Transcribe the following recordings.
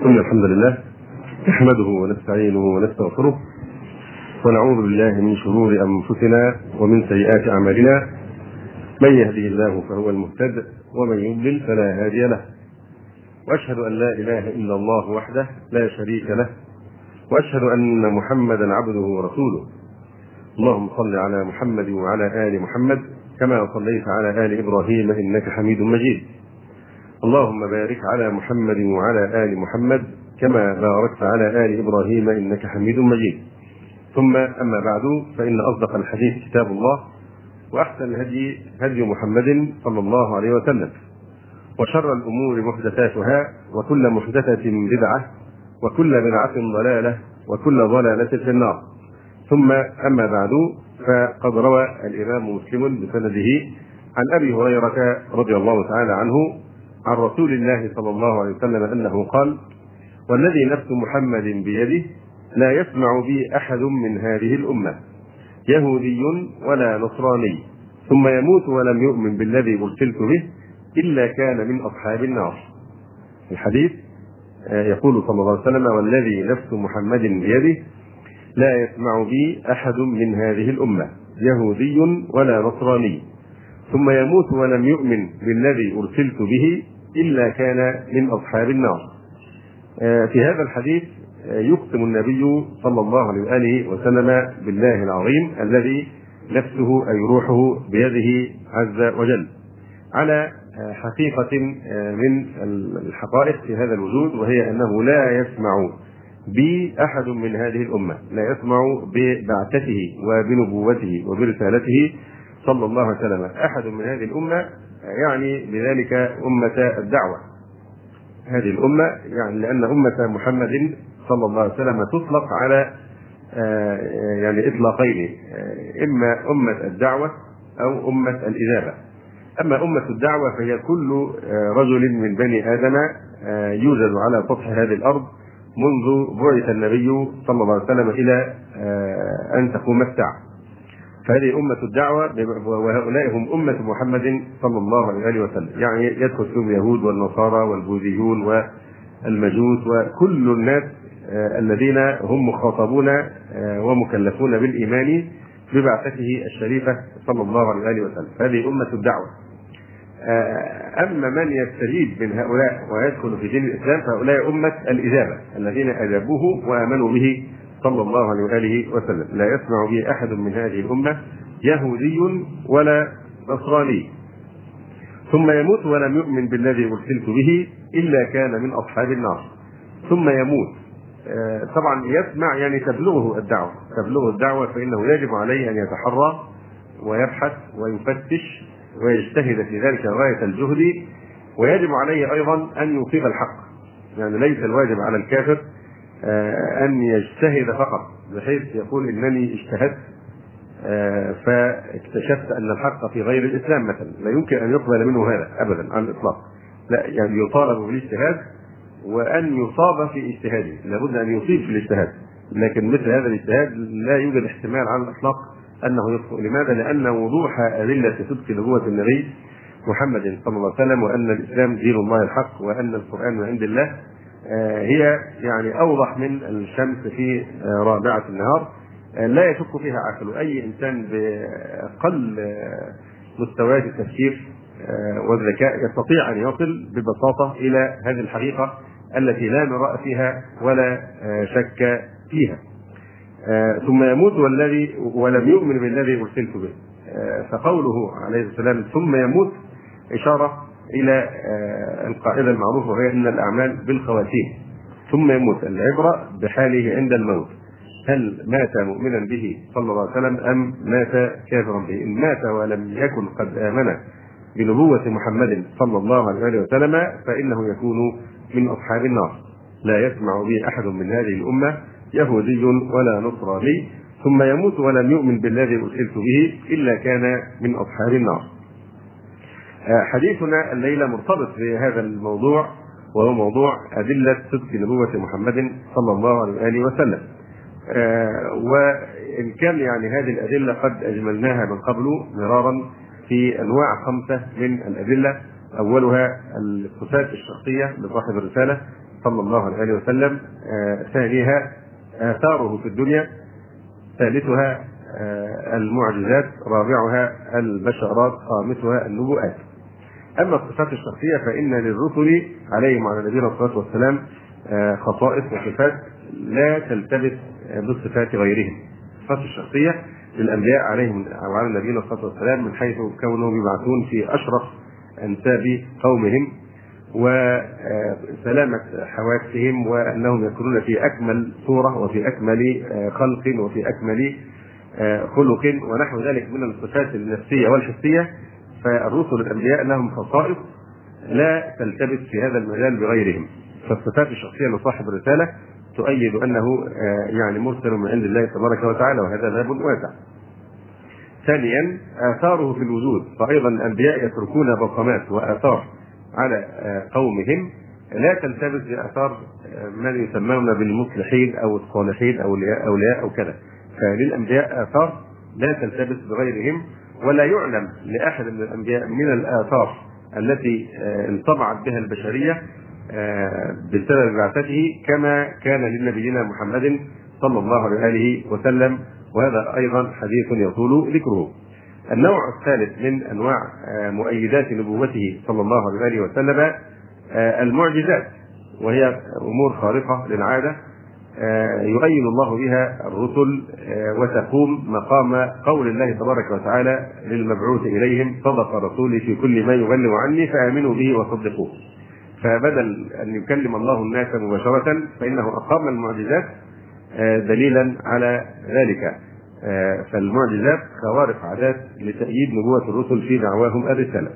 إن الحمد لله نحمده ونستعينه ونستغفره ونعوذ بالله من شرور أنفسنا ومن سيئات أعمالنا. من يهده الله فهو المهتد ومن يضلل فلا هادي له. وأشهد أن لا إله إلا الله وحده لا شريك له، وأشهد أن محمدا عبده ورسوله. اللهم صل على محمد وعلى آل محمد كما صليت على آل إبراهيم إنك حميد مجيد. اللهم بارك على محمد وعلى آل محمد كما باركت على آل إبراهيم إنك حميد مجيد. ثم أما بعد، فإن أصدق الحديث كتاب الله، وأحسن الهدي هدي محمد صلى الله عليه وسلم، وشر الأمور محدثاتها، وكل محدثة بدعة، وكل بدعة ضلالة، وكل ضلالة في النار. ثم أما بعد، فقد روى الإمام مسلم بسنده عن أبي هريرة رضي الله تعالى عنه عن رسول الله صلى الله عليه وسلم أنه قال: والذي نفس محمد بيده لا يسمع بي أحد من هذه الأمة يهودي ولا نصراني ثم يموت ولم يؤمن بالذي أرسلت به إلا كان من أصحاب النار. الحديث يقول صلى الله عليه وسلم: والذي نفس محمد بيده لا يسمع بي أحد من هذه الأمة يهودي ولا نصراني ثم يموت ولم يؤمن بالذي أرسلت به إلا كان من أصحاب النار. في هذا الحديث يقسم النبي صلى الله عليه وآله وسلم بالله العظيم الذي نفسه أي روحه بيده عز وجل على حقيقة من الحقائق في هذا الوجود، وهي أنه لا يسمع بأحد من هذه الأمة، لا يسمع ببعثته وبنبوته وبرسالته صلى الله عليه وسلم أحد من هذه الأمة، يعني بذلك أمة الدعوة. هذه الأمة يعني لأن أمة محمد صلى الله عليه وسلم تطلق على يعني إطلاقين: إما أمة الدعوة أو أمة الإجابة. أما أمة الدعوة فهي كل رجل من بني آدم يوجد على سطح هذه الأرض منذ بعث النبي صلى الله عليه وسلم إلى أن تقوم الساعة. فهذه أمة الدعوة، وهؤلاء هم أمة محمد صلى الله عليه وسلم، يعني يدخل فيهم اليهود والنصارى والبوذيون والمجوس وكل الناس الذين هم مخاطبون ومكلفون بالإيمان ببعثته الشريفة صلى الله عليه وسلم. هذه أمة الدعوة. أما من يستجيب من هؤلاء ويدخل في دين الإسلام فهؤلاء أمة الإجابة الذين أجابوه وآمنوا به صلى الله عليه وآله وسلم. لا يسمع به أحد من هذه الأمة يهودي ولا نصراني ثم يموت ولم يؤمن بالذي أرسلت به إلا كان من أصحاب النار. ثم يموت، طبعا يسمع يعني تبلغه الدعوة، فإنه يجب عليه أن يتحرى ويبحث ويفتش ويجتهد في ذلك غاية الجهد، ويجب عليه أيضا أن يصيب الحق. يعني ليس الواجب على الكافر أن يجتهد فقط بحيث يقول إنني اجتهدت فاكتشفت أن الحق في غير الإسلام مثلا. لا يمكن أن يقبل منه هذا أبدا على الإطلاق. لا، يعني يطالب بالاجتهاد وأن يصاب في اجتهاده، لابد أن يصيب في الاجتهاد، لكن مثل هذا الاجتهاد لا يوجد احتمال على الإطلاق أنه يخطئ. لماذا؟ لأن وضوح أدلة صدق نبوة النبي محمد صلى الله عليه وسلم وأن الإسلام دين الله الحق وأن القرآن من عند الله هي يعني أوضح من الشمس في رابعة النهار، لا يشك فيها عقل. أي إنسان بأقل مستويات التفكير والذكاء يستطيع أن يصل ببساطة إلى هذه الحقيقة التي لا مراء فيها ولا شك فيها. ثم يموت ولم يؤمن بالذي أرسلت به. فقوله عليه السلام ثم يموت إشارة إلى القاعدة المعروفة، وهي أن الأعمال بالخواتيم. ثم يموت، العبرة بحاله عند الموت، هل مات مؤمنا به صلى الله عليه وسلم أم مات كافرا به؟ إن مات ولم يكن قد آمن بنبوة محمد صلى الله عليه وسلم فإنه يكون من أصحاب النار. لا يسمع به أحد من هذه الأمة يهودي ولا نصراني ثم يموت ولم يؤمن بالذي أرسلت به إلا كان من أصحاب النار. حديثنا الليلة مرتبط بهذا الموضوع، وهو موضوع أدلة صدق نبوة محمد صلى الله عليه وسلم. وإن كان يعني هذه الأدلة قد أجملناها من قبل مرارا في أنواع 5 من الأدلة. أولها الصفات الشخصية لصاحب الرسالة، صلى الله عليه وسلم، ثانيها آثاره في الدنيا، ثالثها المعجزات، رابعها البشارات، خامسها النبوءات. أما الصفات الشخصية فإن للرسل عليهم وعلى نبينا الصلاة والسلام خصائص وصفات لا تلتبس بصفات غيرهم. الصفات الشخصية للأنبياء عليهم وعلى نبينا الصلاة والسلام من حيث كونهم يبعثون في أشرف أنساب قومهم وسلامة حواسهم، وأنهم يكونون في أكمل صورة وفي أكمل خلق وفي أكمل خلق ونحو ذلك من الصفات النفسية والحسية. فالرسل الأنبياء لهم خصائص لا تلتبس في هذا المجال بغيرهم. فالصفات الشخصية لصاحب الرسالة تؤيد أنه يعني مرسل من عند الله تبارك وتعالى، وهذا باب واسع. ثانيا آثاره في الوجود، فأيضا الأنبياء يتركون بصمات وآثار على قومهم لا تلتبس بآثار من يسمون بالمصلحين أو الصالحين أو أولياء أو كذا. فللأنبياء آثار لا تلتبس بغيرهم، ولا يعلم لأحد من الأنبياء من الآثار التي انطبعت بها البشرية بسبب بعثته كما كان لنبينا محمد صلى الله عليه وسلم، وهذا أيضا حديث يطول ذكره. النوع الثالث من أنواع مؤيدات نبوته صلى الله عليه وسلم المعجزات، وهي أمور خارقة للعادة يؤيد الله بها الرسل وتقوم مقام قول الله تبارك وتعالى للمبعوث إليهم: صدق رسولي في كل ما يبلغ عني فآمنوا به وصدقوه. فبدل أن يكلم الله الناس مباشرة فإنه أقام المعجزات دليلا على ذلك. فالمعجزات خوارق عادات لتأييد نبوة الرسل في دعواهم الرسالة.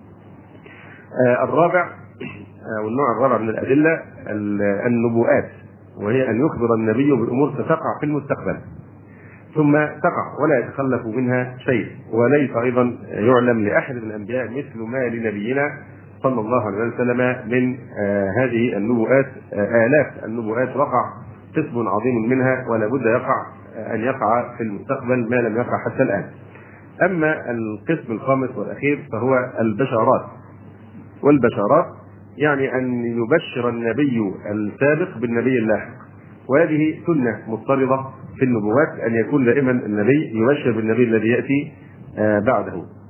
الرابع والنوع الرابع من الأدلة النبوءات، وهي أن يخبر النبي بأمور ستقع في المستقبل ثم تقع ولا يتخلف منها شيء، وليس أيضا يعلم لأحد من الأنبياء مثل ما لنبينا صلى الله عليه وسلم من هذه النبوءات. آلاف النبوءات وقع قسم عظيم منها ولا بد أن يقع في المستقبل ما لم يقع حتى الآن. أما القسم الخامس والأخير فهو البشارات، والبشارات يعني أن يبشر النبي السابق بالنبي اللاحق، وهذه سنة مضطردة في النبوات أن يكون دائما النبي يبشر بالنبي الذي يأتي بعده،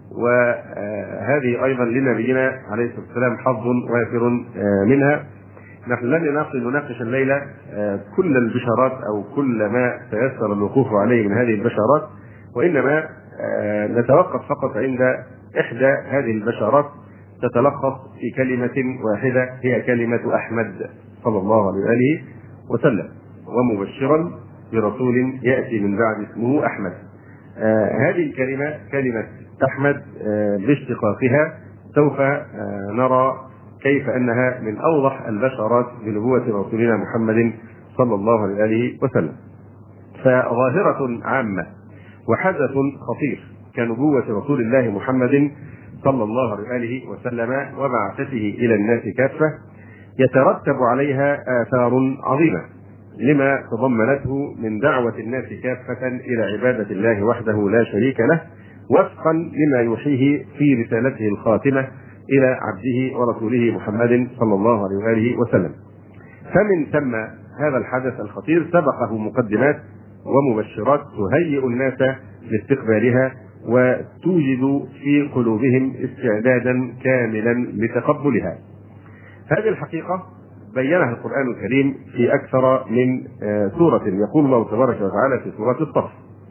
وهذه أيضا لنبينا عليه الصلاة والسلام حظ وافر منها. نحن لن نناقش الليلة كل البشارات أو كل ما تيسر الوقوف عليه من هذه البشارات، وإنما نتوقف فقط عند إحدى هذه البشارات تتلخص في كلمة واحدة هي كلمة أحمد صلى الله عليه وسلم: ومبشرا برسول يأتي من بعد اسمه أحمد. هذه الكلمة كلمة أحمد باشتقاقها سوف نرى كيف أنها من أوضح البشارات بنبوة رسولنا محمد صلى الله عليه وسلم. فظاهرة عامة وحدث خطير كنبوة رسول الله محمد صلى الله عليه وسلم وبعثته إلى الناس كافة يترتب عليها آثار عظيمة لما تضمنته من دعوة الناس كافة إلى عبادة الله وحده لا شريك له، وفقا لما يوحيه في رسالته الخاتمة إلى عبده ورسوله محمد صلى الله عليه وسلم. فمن ثم هذا الحدث الخطير سبقه مقدمات ومبشرات تهيئ الناس لاستقبالها وتوجد في قلوبهم استعدادا كاملا لتقبلها. هذه الحقيقة بينها القرآن الكريم في أكثر من سورة. يقول الله تبارك وتعالى في سورة الصف: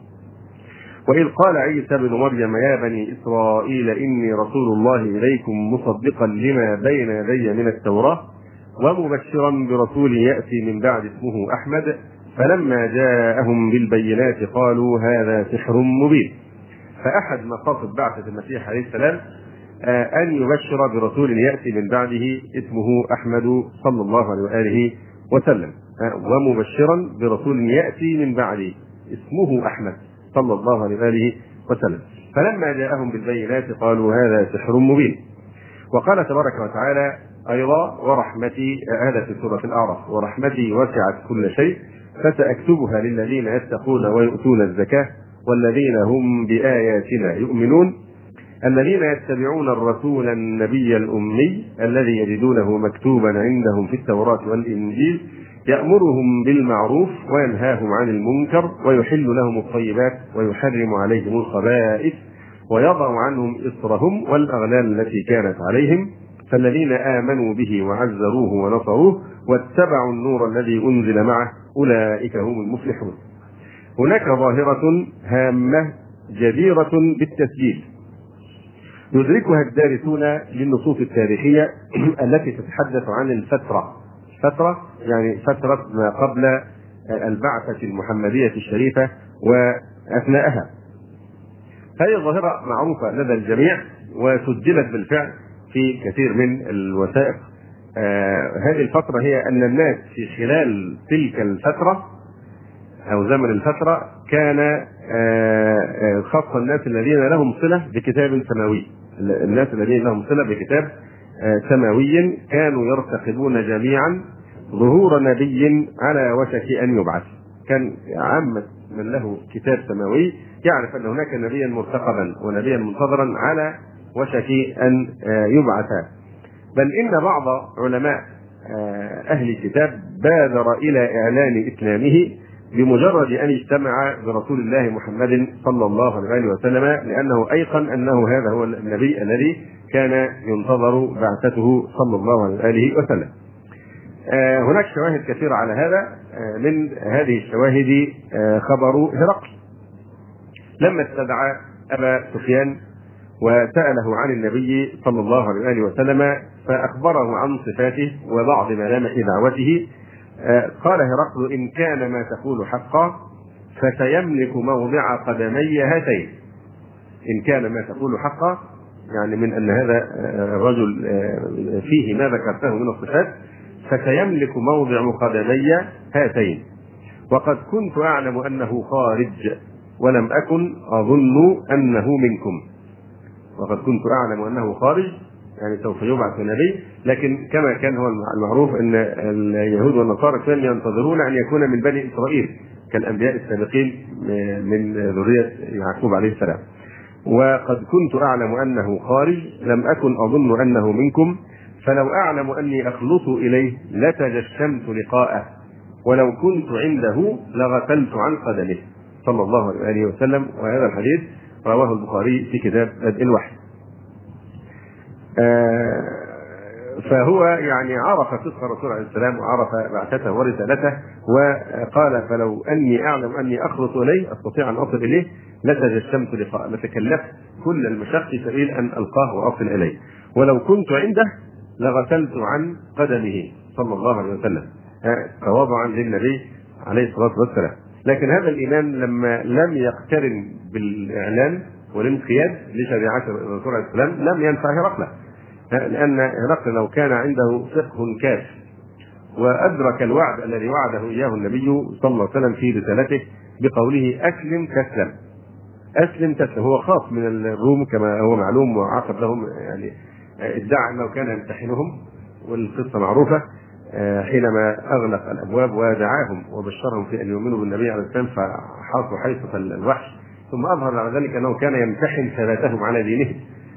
وإذ قال عيسى ابن مريم يا بني إسرائيل إني رسول الله إليكم مصدقا لما بين يدي من التوراة ومبشرا برسول يأتي من بعد اسمه أحمد فلما جاءهم بالبينات قالوا هذا سحر مبين. فأحد مقاصد بعثة المسيح عليه السلام أن يبشر برسول يأتي من بعده اسمه أحمد صلى الله عليه وسلم، ومبشرا برسول يأتي من بعده اسمه أحمد صلى الله عليه وسلم. فلما جاءهم بالبينات قالوا هذا سحر مبين. وقال تبارك وتعالى أيضا: ورحمتي، هذا في سورة الأعراف: ورحمتي وسعت كل شيء فسأكتبها للذين يتقون ويؤتون الزكاة والذين هم بآياتنا يؤمنون. الذين يتبعون الرسول النبي الأمي الذي يجدونه مكتوبا عندهم في التوراة والإنجيل يأمرهم بالمعروف وينهاهم عن المنكر ويحل لهم الطيبات ويحرم عليهم الخبائث ويضع عنهم إصرهم والأغلال التي كانت عليهم، فالذين آمنوا به وعزروه ونصروه واتبعوا النور الذي أنزل معه أولئك هم المفلحون. هناك ظاهرة هامة جديرة بالتسجيل يدركها الدارسون للنصوص التاريخية التي تتحدث عن الفترة يعني فترة ما قبل البعثة المحمدية الشريفة وأثناءها. هذه ظاهرة معروفة لدى الجميع وسجلت بالفعل في كثير من الوثائق. هذه الفترة هي أن الناس في خلال تلك الفترة أو زمن الفترة كان خاصة الناس الذين لهم صلة بكتاب سماوي، الناس الذين لهم صلة بكتاب سماوي كانوا يرتقبون جميعا ظهور نبي على وشك أن يبعث. كان عامة من له كتاب سماوي يعرف أن هناك نبيا مرتقبا ونبيا منتظرا على وشك أن يبعث. بل إن بعض علماء أهل الكتاب بادر إلى إعلان إسلامه بمجرد أن اجتمع برسول الله محمد صلى الله عليه وسلم، لأنه أيقن أنه هذا هو النبي الذي كان ينتظر بعثته صلى الله عليه وسلم. هناك شواهد كثيرة على هذا. من هذه الشواهد خبر هرقل لما استدعى أبا سفيان وسأله عن النبي صلى الله عليه وسلم فأخبره عن صفاته وبعض ملامح دعوته. قال هرقل: إن كان ما تقول حقا فسيملك موضع قدمي هاتين. إن كان ما تقول حقا يعني من أن هذا الرجل فيه ما ذكرته من الصفات، فسيملك موضع قدمي هاتين، وقد كنت أعلم أنه خارج ولم أكن أظن أنه منكم. وقد كنت أعلم أنه خارج يعني سوف يبعث نبي، لكن كما كان هو المعروف أن اليهود والنصارى كانوا ينتظرون أن يكون من بني إسرائيل كالأنبياء السابقين من ذرية يعقوب عليه السلام. وقد كنت أعلم أنه خارج لم أكن أظن أنه منكم، فلو أعلم أني أخلص إليه لتجشمت لقاءه، ولو كنت عنده لغسلت عن قدمه صلى الله عليه وسلم. وهذا الحديث رواه البخاري في كتاب بدء الوحي. فهو يعني عرف صدق الرسول عليه السلام وعرف بعثته ورسالته، وقال: فلو أني أعلم أني أخلص إليه أستطيع أن أصل إليه لتجشمت لقاءه، لتكلفت كل المشق سبيل أن ألقاه وأصل إليه، ولو كنت عنده لغسلت عن قدمه صلى الله عليه وسلم تواضعا للنبي عليه الصلاة والسلام. لكن هذا الإيمان لما لم يقترن بالإعلان والانقياد لشريعة الرسول عليه السلام لم ينفع هرقل، لأن هرقل لو كان عنده فقه كاف وأدرك الوعد الذي وعده إياه النبي صلى الله عليه وسلم في رسالته بقوله: أسلم تسلم. أسلم تسلم هو خاص من الروم كما هو معلوم، وعقد لهم يعني ادعى أنه كان يمتحنهم، والقصة معروفة حينما أغلق الأبواب ودعاهم وبشرهم في أن يؤمنوا بالنبي عليه السلام فحاصوا حيصة الوحش، ثم أظهر على ذلك أنه كان يمتحن ثباتهم على دينه،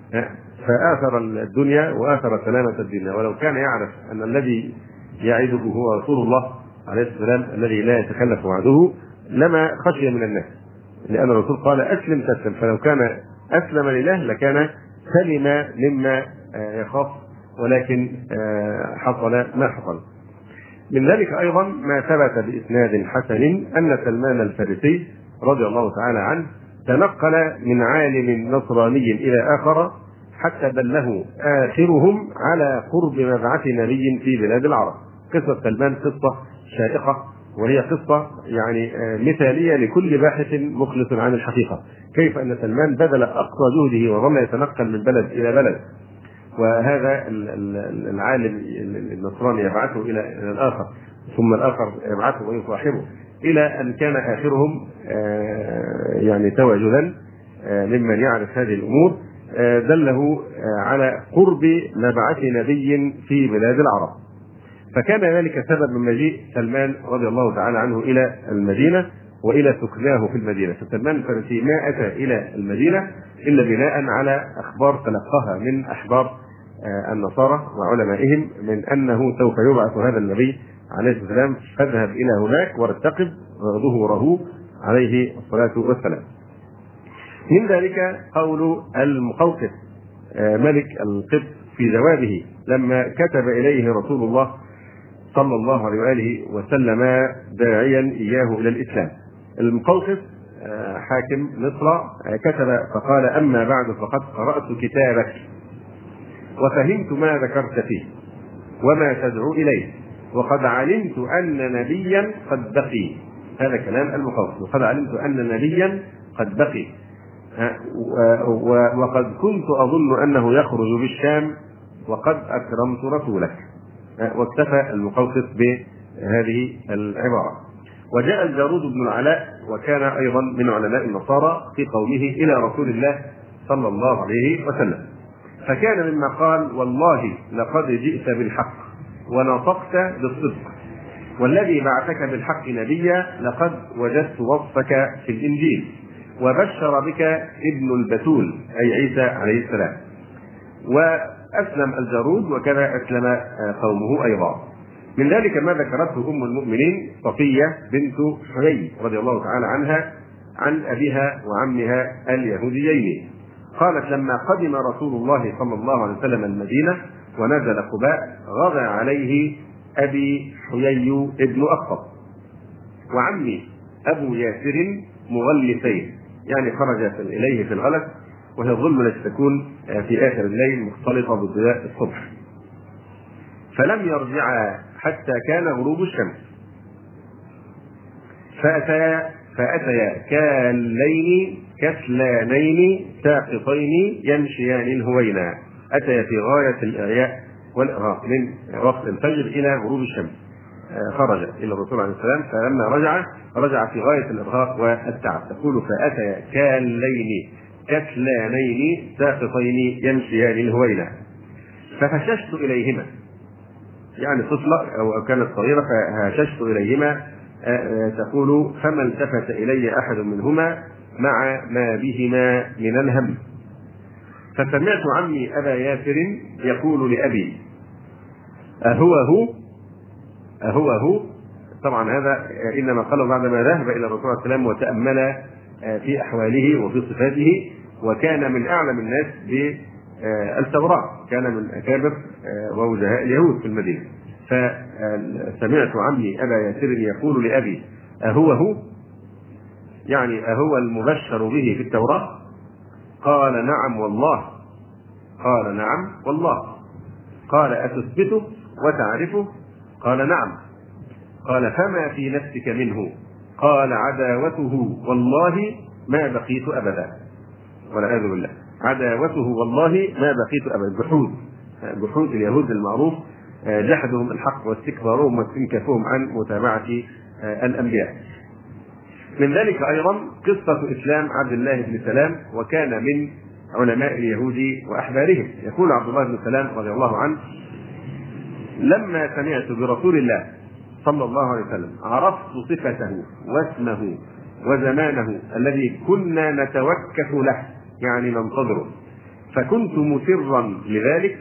فآثر الدنيا وآثر سلامة الدنيا. ولو كان يعرف أن الذي يعده هو رسول الله عليه السلام الذي لا يتخلف وعده لما خشي من الناس، لأن الرسول قال: أسلم تسلم، فلو كان أسلم لله لكان سلم مما يخاف، ولكن حصل ما حصل. من ذلك أيضا ما ثبت بإسناد حسن أن سلمان الفارسي رضي الله تعالى عنه تنقل من عالم نصراني إلى آخر حتى دله آخرهم على قرب مبعث نبي في بلاد العرب. قصة سلمان قصة شائقة، وهي قصة يعني مثالية لكل باحث مخلص عن الحقيقة، كيف أن سلمان بذل أقصى جهده وظل يتنقل من بلد إلى بلد، وهذا العالم النصراني يبعثه إلى الآخر، ثم الآخر يبعثه ويصاحبه، إلى أن كان آخرهم يعني تواجدا ممن يعرف هذه الأمور دله على قرب مبعث نبي في بلاد العرب. فكان ذلك سبب من مجيء سلمان رضي الله تعالى عنه إلى المدينة، وإلى سكناه في المدينة. فسلمان الفارسي ما أتى إلى المدينة إلا بناء على أخبار تلقاها من أحبار النصارى وعلمائهم من أنه سوف يبعث هذا النبي عليه الصلاة والسلام، فاذهب إلى هناك وارتقب ظهوره عليه الصلاة والسلام. من ذلك قول المقوقس ملك القبط في جوابه لما كتب إليه رسول الله صلى الله عليه وآله وسلم داعيا إياه إلى الإسلام. المقوقس حاكم مصر كتب فقال: أما بعد فقد قرأت كتابك وفهمت ما ذكرت فيه وما تدعو إليه، وقد علمت أن نبيا قد بقي. هذا كلام المقوقس: وقد علمت أن نبيا قد بقي، وقد كنت أظن أنه يخرج بالشام وقد أكرمت رسولك. واكتفى المقوقس بهذه العبارة. وجاء الجارود بن العلاء وكان أيضا من علماء النصارى في قومه إلى رسول الله صلى الله عليه وسلم، فكان مما قال: والله لقد جئت بالحق ونطقت بالصدق، والذي بعثك بالحق نبيا لقد وجدت وصفك في الإنجيل، وبشر بك ابن البتول أي عيسى عليه السلام. وأسلم الجارود وكذا أسلم قومه أيضا. من ذلك ما ذكرته أم المؤمنين صفية بنت حيي رضي الله تعالى عنها عن أبيها وعمها اليهوديين. قالت: لما قدم رسول الله صلى الله عليه وسلم المدينة ونزل قباء غدا عليه أبي حيي ابن أخطب وعمي أبو ياسر مغلسين، يعني خرج إليه في الغلس، وهي الظلمة التي تكون في آخر الليل مختلطة بضياء الصبح، فلم يرجعا حتى كان غروب الشمس، فأتيا كاللين كسلانين ساقطين يمشيان الهوينا. أتيا في غاية الإعياء والإرهاق من وقت الفجر إلى غروب الشمس. خرج إلى الرسول عليه السلام، فلما رجع في غاية الإرهاق والتعب. تقول: فأتيا كاللين كسلانين ساقطين يمشيان الهوينا فهششت إليهما، يعني طفلة أو كانت صغيرة، فهششت إليهما. تقول: فما التفت إلي أحد منهما مع ما بهما من الهم، فسمعت عمي أبا ياسر يقول لأبي: أهو. طبعا هذا إنما قاله بعدما ذهب إلى الرسول عليه السلام وتأمل في أحواله وفي صفاته، وكان من أعلم الناس بالتوراة، كان من أكابر ووجهاء اليهود في المدينة. فسمعت عمي أبا ياسر يقول لأبي: أهو، يعني أهو المبشر به في التوراة؟ قال: نعم والله. قال: نعم والله. قال: أتثبته وتعرفه؟ قال: نعم. قال: فما في نفسك منه؟ قال: عداوته والله ما بقيت أبدا. والعياذ بالله، عداوته والله ما بقيت أبدا. جحود اليهود المعروف، جحدهم الحق واستكبارهم واستنكافهم عن متابعة الأنبياء. من ذلك أيضا قصة إسلام عبد الله بن سلام، وكان من علماء اليهود وأحبارهم. يقول عبد الله بن سلام رضي الله عنه: لما سمعت برسول الله صلى الله عليه وسلم عرفت صفته واسمه وزمانه الذي كنا نتوكف له، يعني ننتظره، فكنت مسرا لذلك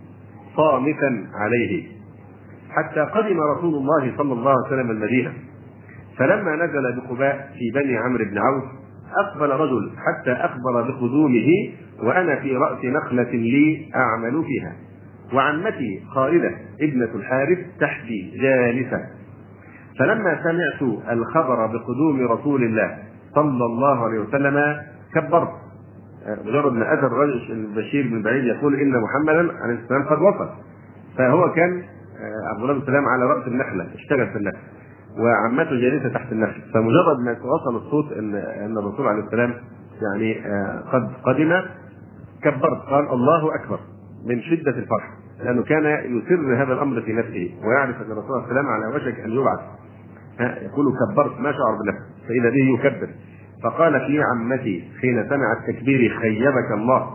صامتا عليه حتى قدم رسول الله صلى الله عليه وسلم المدينة. فلما نزل بقباء في بني عمرو بن عوف أقبل رجل حتى أخبر بقدومه وأنا في رأس نخلة لي أعمل فيها، وعمتي خالدة ابنة الحارث تحتي جالسة. فلما سمعت الخبر بقدوم رسول الله صلى الله عليه وسلم كبرت. مجرد ما أتى الرجل البشير بن بعيد يقول إن محمدا عليه السلام قد وصل، فهو كان عبد الله بن سلام على رأس النخلة، اشتغل في النخلة، وعمته جالسة تحت النخلة. فمجرد ما وصل الصوت ان الرسول عليه السلام يعني قد قدم كبرت، قال: الله أكبر، من شدة الفرح، لأنه كان يسر هذا الأمر في نفسه ويعرف أن الرسول عليه السلام على وشك أن يبعث. يقول: كبرت، ما شعر بنفسه، فإذا به يكبر. فقالت لي عمتي حين سمعت تكبيري: خيبك الله،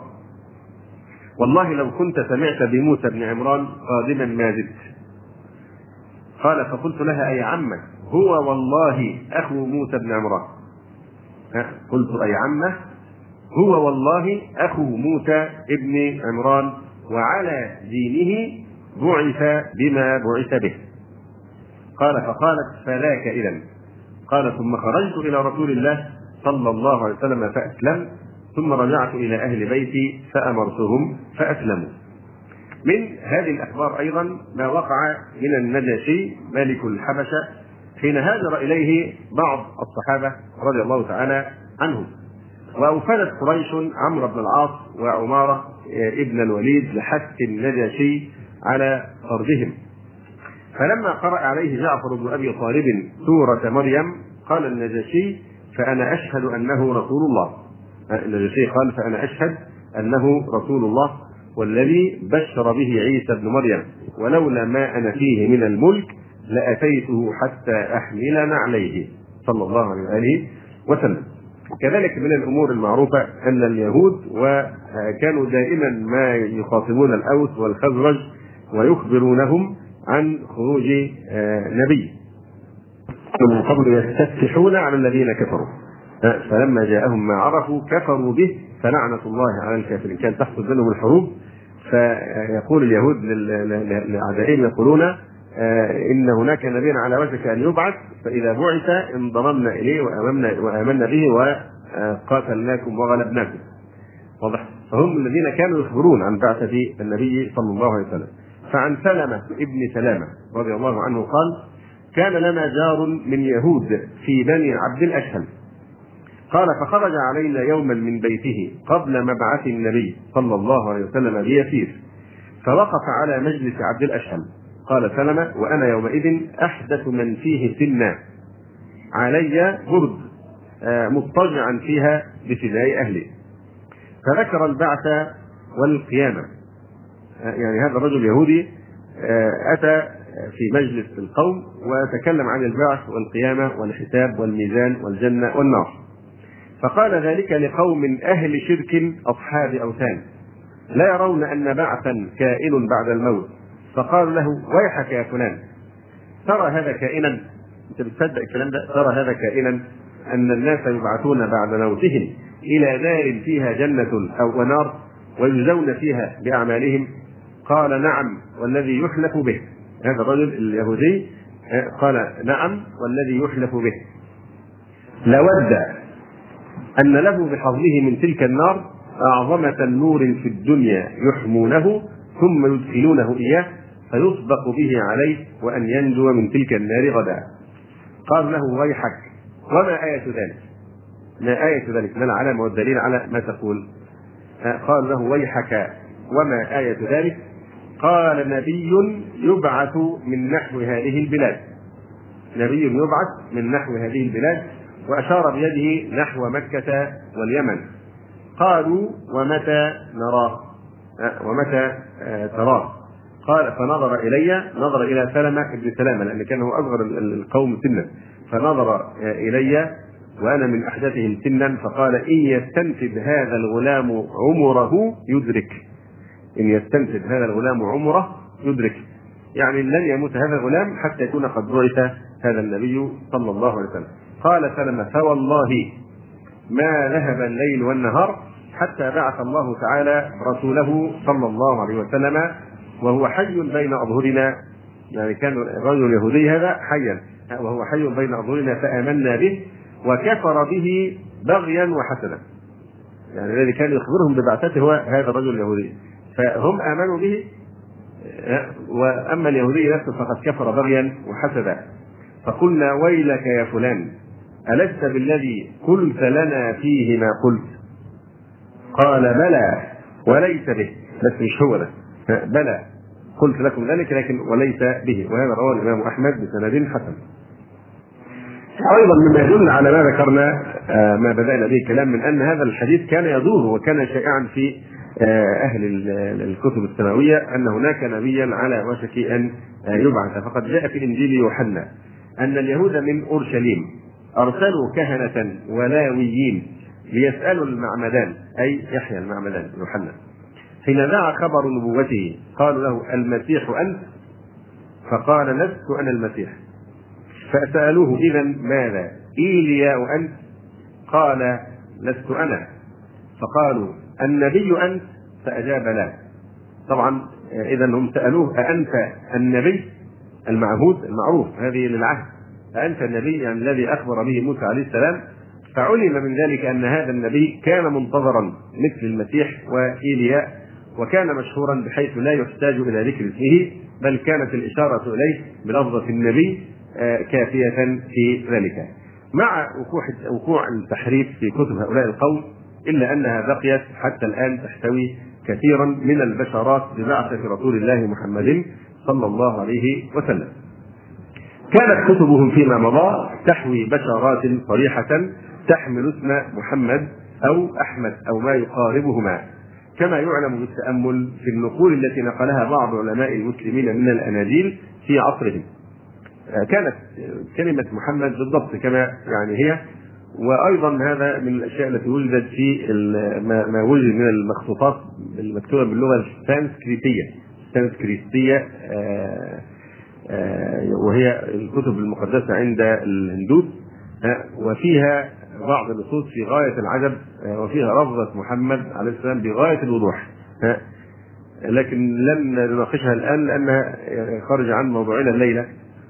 والله لو كنت سمعت بموسى بن عمران قادما ما زدت. قال: فقلت لها: أي عمة، هو والله أخو موسى بن عمران. قلت أي عمه هو والله أخو موسى بن عمران وعلى دينه بعث بما بعث به. قال فقالت فذاك إذن. قال ثم خرجت إلى رسول الله صلى الله عليه وسلم فأسلمت، ثم رجعت إلى أهل بيتي فأمرتهم فأسلموا. من هذه الأخبار أيضا ما وقع من النجاشي ملك الحبشة حين هاجر إليه بعض الصحابة رضي الله تعالى عنهم، وأوفدت قريش عمرو بن العاص وعمارة ابن الوليد لحث النجاشي على طردهم. فلما قرأ عليه جعفر بن أبي طالب سورة مريم قال النجاشي فأنا أشهد أنه رسول الله. النجاشي قال فأنا أشهد أنه رسول الله والذي بشر به عيسى بن مريم، ولولا ما أنا فيه من الملك لأتيته حتى أحمل نعليه صلى الله عليه وآله وسلم. كذلك من الأمور المعروفة أن اليهود وكانوا دائما ما يخاطبون الأوس والخزرج ويخبرونهم عن خروج نبي، من قبل يستفتحون على الذين كفروا، فلما جاءهم ما عرفوا كفروا به فلعنة الله على الكافرين. كان تحصل بينهم الحروب، فيقول اليهود لأعدائهم يقولون إن هناك نبي على وشك أن يبعث، فإذا بعث انضممنا إليه وآمنا به وقاتلناكم وغلبناكم. واضح؟ فهم الذين كانوا يخبرون عن بعثة النبي صلى الله عليه وسلم. فعن سلمة ابن سلامة رضي الله عنه قال كان لنا جار من يهود في بني عبد الأشهل، قال فخرج علينا يوما من بيته قبل مبعث النبي صلى الله عليه وسلم بيسير، فوقف على مجلس عبد الأشهل. قال سلمة وأنا يومئذ أحدث من فيه سنا، علي برد مضطجعا فيها بفداء أهلي. فذكر البعث والقيامة. يعني هذا الرجل اليهودي أتى في مجلس القوم وتكلم عن البعث والقيامة والحساب والميزان والجنة والنار، فقال ذلك لقوم أهل شرك أصحاب أوثان لا يرون أن بعثا كائن بعد الموت، فقال له ويحك يا فلان، ترى هذا كائنا؟ أنت بتصدق الكلام ده؟ ترى هذا كائنا أن الناس يبعثون بعد موتهم إلى نار فيها جنة أو نار ويجزون فيها بأعمالهم؟ قال نعم والذي يحلف به. هذا الرجل اليهودي قال نعم والذي يحلف به، لود أن له بحظه من تلك النار أعظم تنور في الدنيا يحمونه ثم يدخلونه إياه فيسبق به عليه وأن ينجو من تلك النار غدا. قال له ويحك وما آية ذلك؟ ما آية ذلك؟ ما العلامة والدليل على ما تقول؟ قال له ويحك وما آية ذلك؟ قال نبي يبعث من نحو هذه البلاد، نبي يبعث من نحو هذه البلاد، وأشار بيده نحو مكة واليمن. قالوا ومتى نراه؟ ومتى تراه؟ قال فنظر إلي، نظر إلى سلمة ابن سلامة لأن كان هو أصغر القوم سنا، فنظر إلي وأنا من أحدثهم سنا، فقال إن يستنفذ هذا الغلام عمره يدرك، إن يستنفذ هذا الغلام عمره يدرك، يعني لن يموت هذا الغلام حتى يكون قد بعث هذا النبي صلى الله عليه وسلم. قال سلمة فوالله ما ذهب الليل والنهار حتى بعث الله تعالى رسوله صلى الله عليه وسلم وهو حي بين أظهرنا، يعني كان الرجل اليهودي هذا حيا وهو حي بين أظهرنا فآمنا به، وكفر به بغيا وحسدا، يعني الذي كان يخبرهم ببعثته هو هذا الرجل اليهودي، فهم آمنوا به، وأما اليهودي نفسه فقد كفر بغيا وحسدا. فقلنا ويلك يا فلان ألست بالذي قلت لنا فيه ما قلت؟ قال بلى وليس به، بس مش هو ده، بلى قلت لكم ذلك لكن وليس به. وهذا رواه الإمام أحمد بسند حسن. أيضا مما يدل على ما ذكرنا ما بدأنا به الكلام من أن هذا الحديث كان يدور وكان شائعا في أهل الكتب السماوية أن هناك نبيا على وشك أن يبعث. فقد جاء في إنجيل يوحنا أن اليهود من أورشليم أرسلوا كهنة ولاويين ليسألوا المعمدان، أي يحيى المعمدان يوحنا، حين ذاع خبر نبوته قالوا له المسيح أنت؟ فقال لست أنا المسيح، فسألوه إذا ماذا؟ إيلياء أنت؟ قال لست أنا. فقالوا النبي أنت؟ فأجاب لا. طبعا إذا هم سألوه أأنت النبي المعهود المعروف هذه للعهد، أأنت النبي يعني الذي أخبر به موسى عليه السلام؟ فعلم من ذلك أن هذا النبي كان منتظرا مثل المسيح وإيلياء، وكان مشهورا بحيث لا يحتاج إلى ذكر اسمه، بل كانت الإشارة إليه بلفظة النبي كافية في ذلك. مع وقوع التحريف في كتب هؤلاء القوم، إلا أنها بقيت حتى الآن تحتوي كثيرا من البشارات ببعثة رسول الله محمد صلى الله عليه وسلم. كانت كتبهم فيما مضى تحوي بشارات صريحة تحمل اسم محمد أو أحمد أو ما يقاربهما، كما يعلم بالتأمل في النقول التي نقلها بعض علماء المسلمين من الأناجيل في عصرهم. كانت كلمة محمد بالضبط كما يعني هي، وأيضا هذا من الأشياء التي وجدت في ما وجد من المخطوطات المكتوبة باللغة السانسكريتية وهي الكتب المقدسة عند الهندوس، وفيها بعض النصوص في غاية العجب، وفيها لفظة محمد عليه السلام بغاية الوضوح، لكن لن نناقشها الآن لأنها خارج عن موضوعنا الليلة،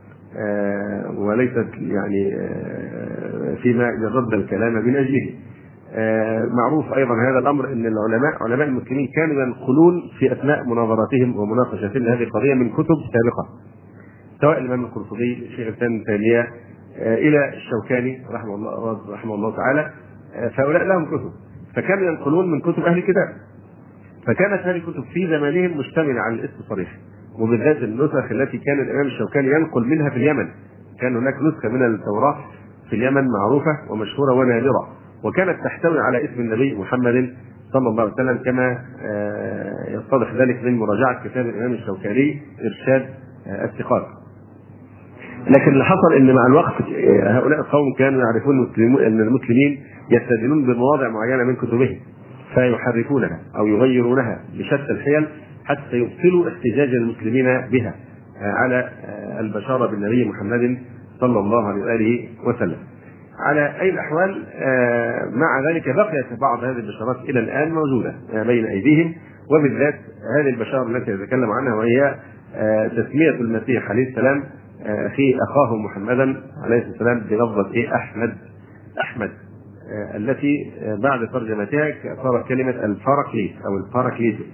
وليست يعني فيما يرد الكلام من أجله. معروف أيضا هذا الأمر أن علماء المسلمين كانوا ينقلون في أثناء مناظراتهم ومناقشتهم لهذه القضية من كتب سابقة، سواء الإمام القرطبي، الشيخ الإسلام تيمية، إلى الشوكاني رحمه الله تعالى، فهؤلاء لهم كتب، فكانوا ينقلون من كتب أهل الكتاب. فكانت هذه الكتب في زمانهم مشتملة على الاسم الصريح، وبالذات النسخ التي كان الإمام الشوكاني ينقل منها في اليمن. كان هناك نسخة من التوراة في اليمن معروفة ومشهورة ونادرة، وكانت تحتوي على اسم النبي محمد صلى الله عليه وسلم، كما يتضح ذلك من مراجعة كتاب الإمام الشوكاني إرشاد الثقات. لكن اللي حصل ان مع الوقت هؤلاء القوم كانوا يعرفون ان المسلمين يستدلون بمواضع معينه من كتبهم، فيحرفونها او يغيرونها بشتى الحيل حتى يبطلوا احتجاج المسلمين بها على البشاره بالنبي محمد صلى الله عليه واله وسلم. على اي الاحوال مع ذلك بقيت بعض هذه البشارات الى الان موجوده بين ايديهم، وبالذات هذه البشاره التي نتكلم عنها، وهي تسميه المسيح عليه السلام في أخاه محمدا عليه السلام بلفظة أحمد التي بعد ترجمتها صارت كلمة الباراكليت أو الباراكليتوس.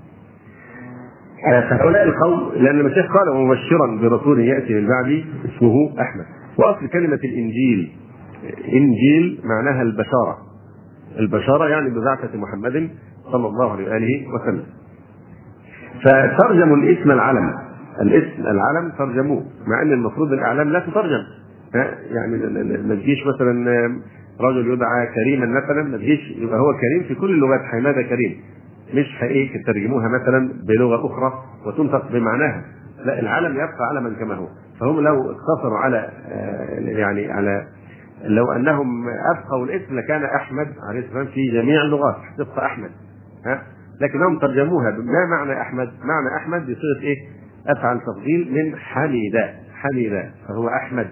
فهؤلاء القوم لأن المسيح قال مبشرا برسول يأتي من بعدي اسمه أحمد. وأصل كلمة إنجيل معناها البشارة يعني ببعثة محمد صلى الله عليه وآله وسلم. فترجموا الاسم العلم ترجموه، مع ان المفروض الاعلام لا تترجم. يعني ما تجيش مثلا رجل يدعى كريما مثلا، ما تجيش يبقى هو كريم في كل اللغات، حماده كريم، مش حقيقي تترجموها مثلا بلغه اخرى وتنطق بمعناها، لا، العلم يبقى علما كما هو. فهم لو اقتصروا على يعني على لو انهم ابقوا الاسم لكان احمد عليه السلام في جميع اللغات تبقى احمد، لكنهم ترجموها ما معنى احمد؟ معنى احمد بصيغه ايه؟ افعل تفضيل من حميدة فهو احمد،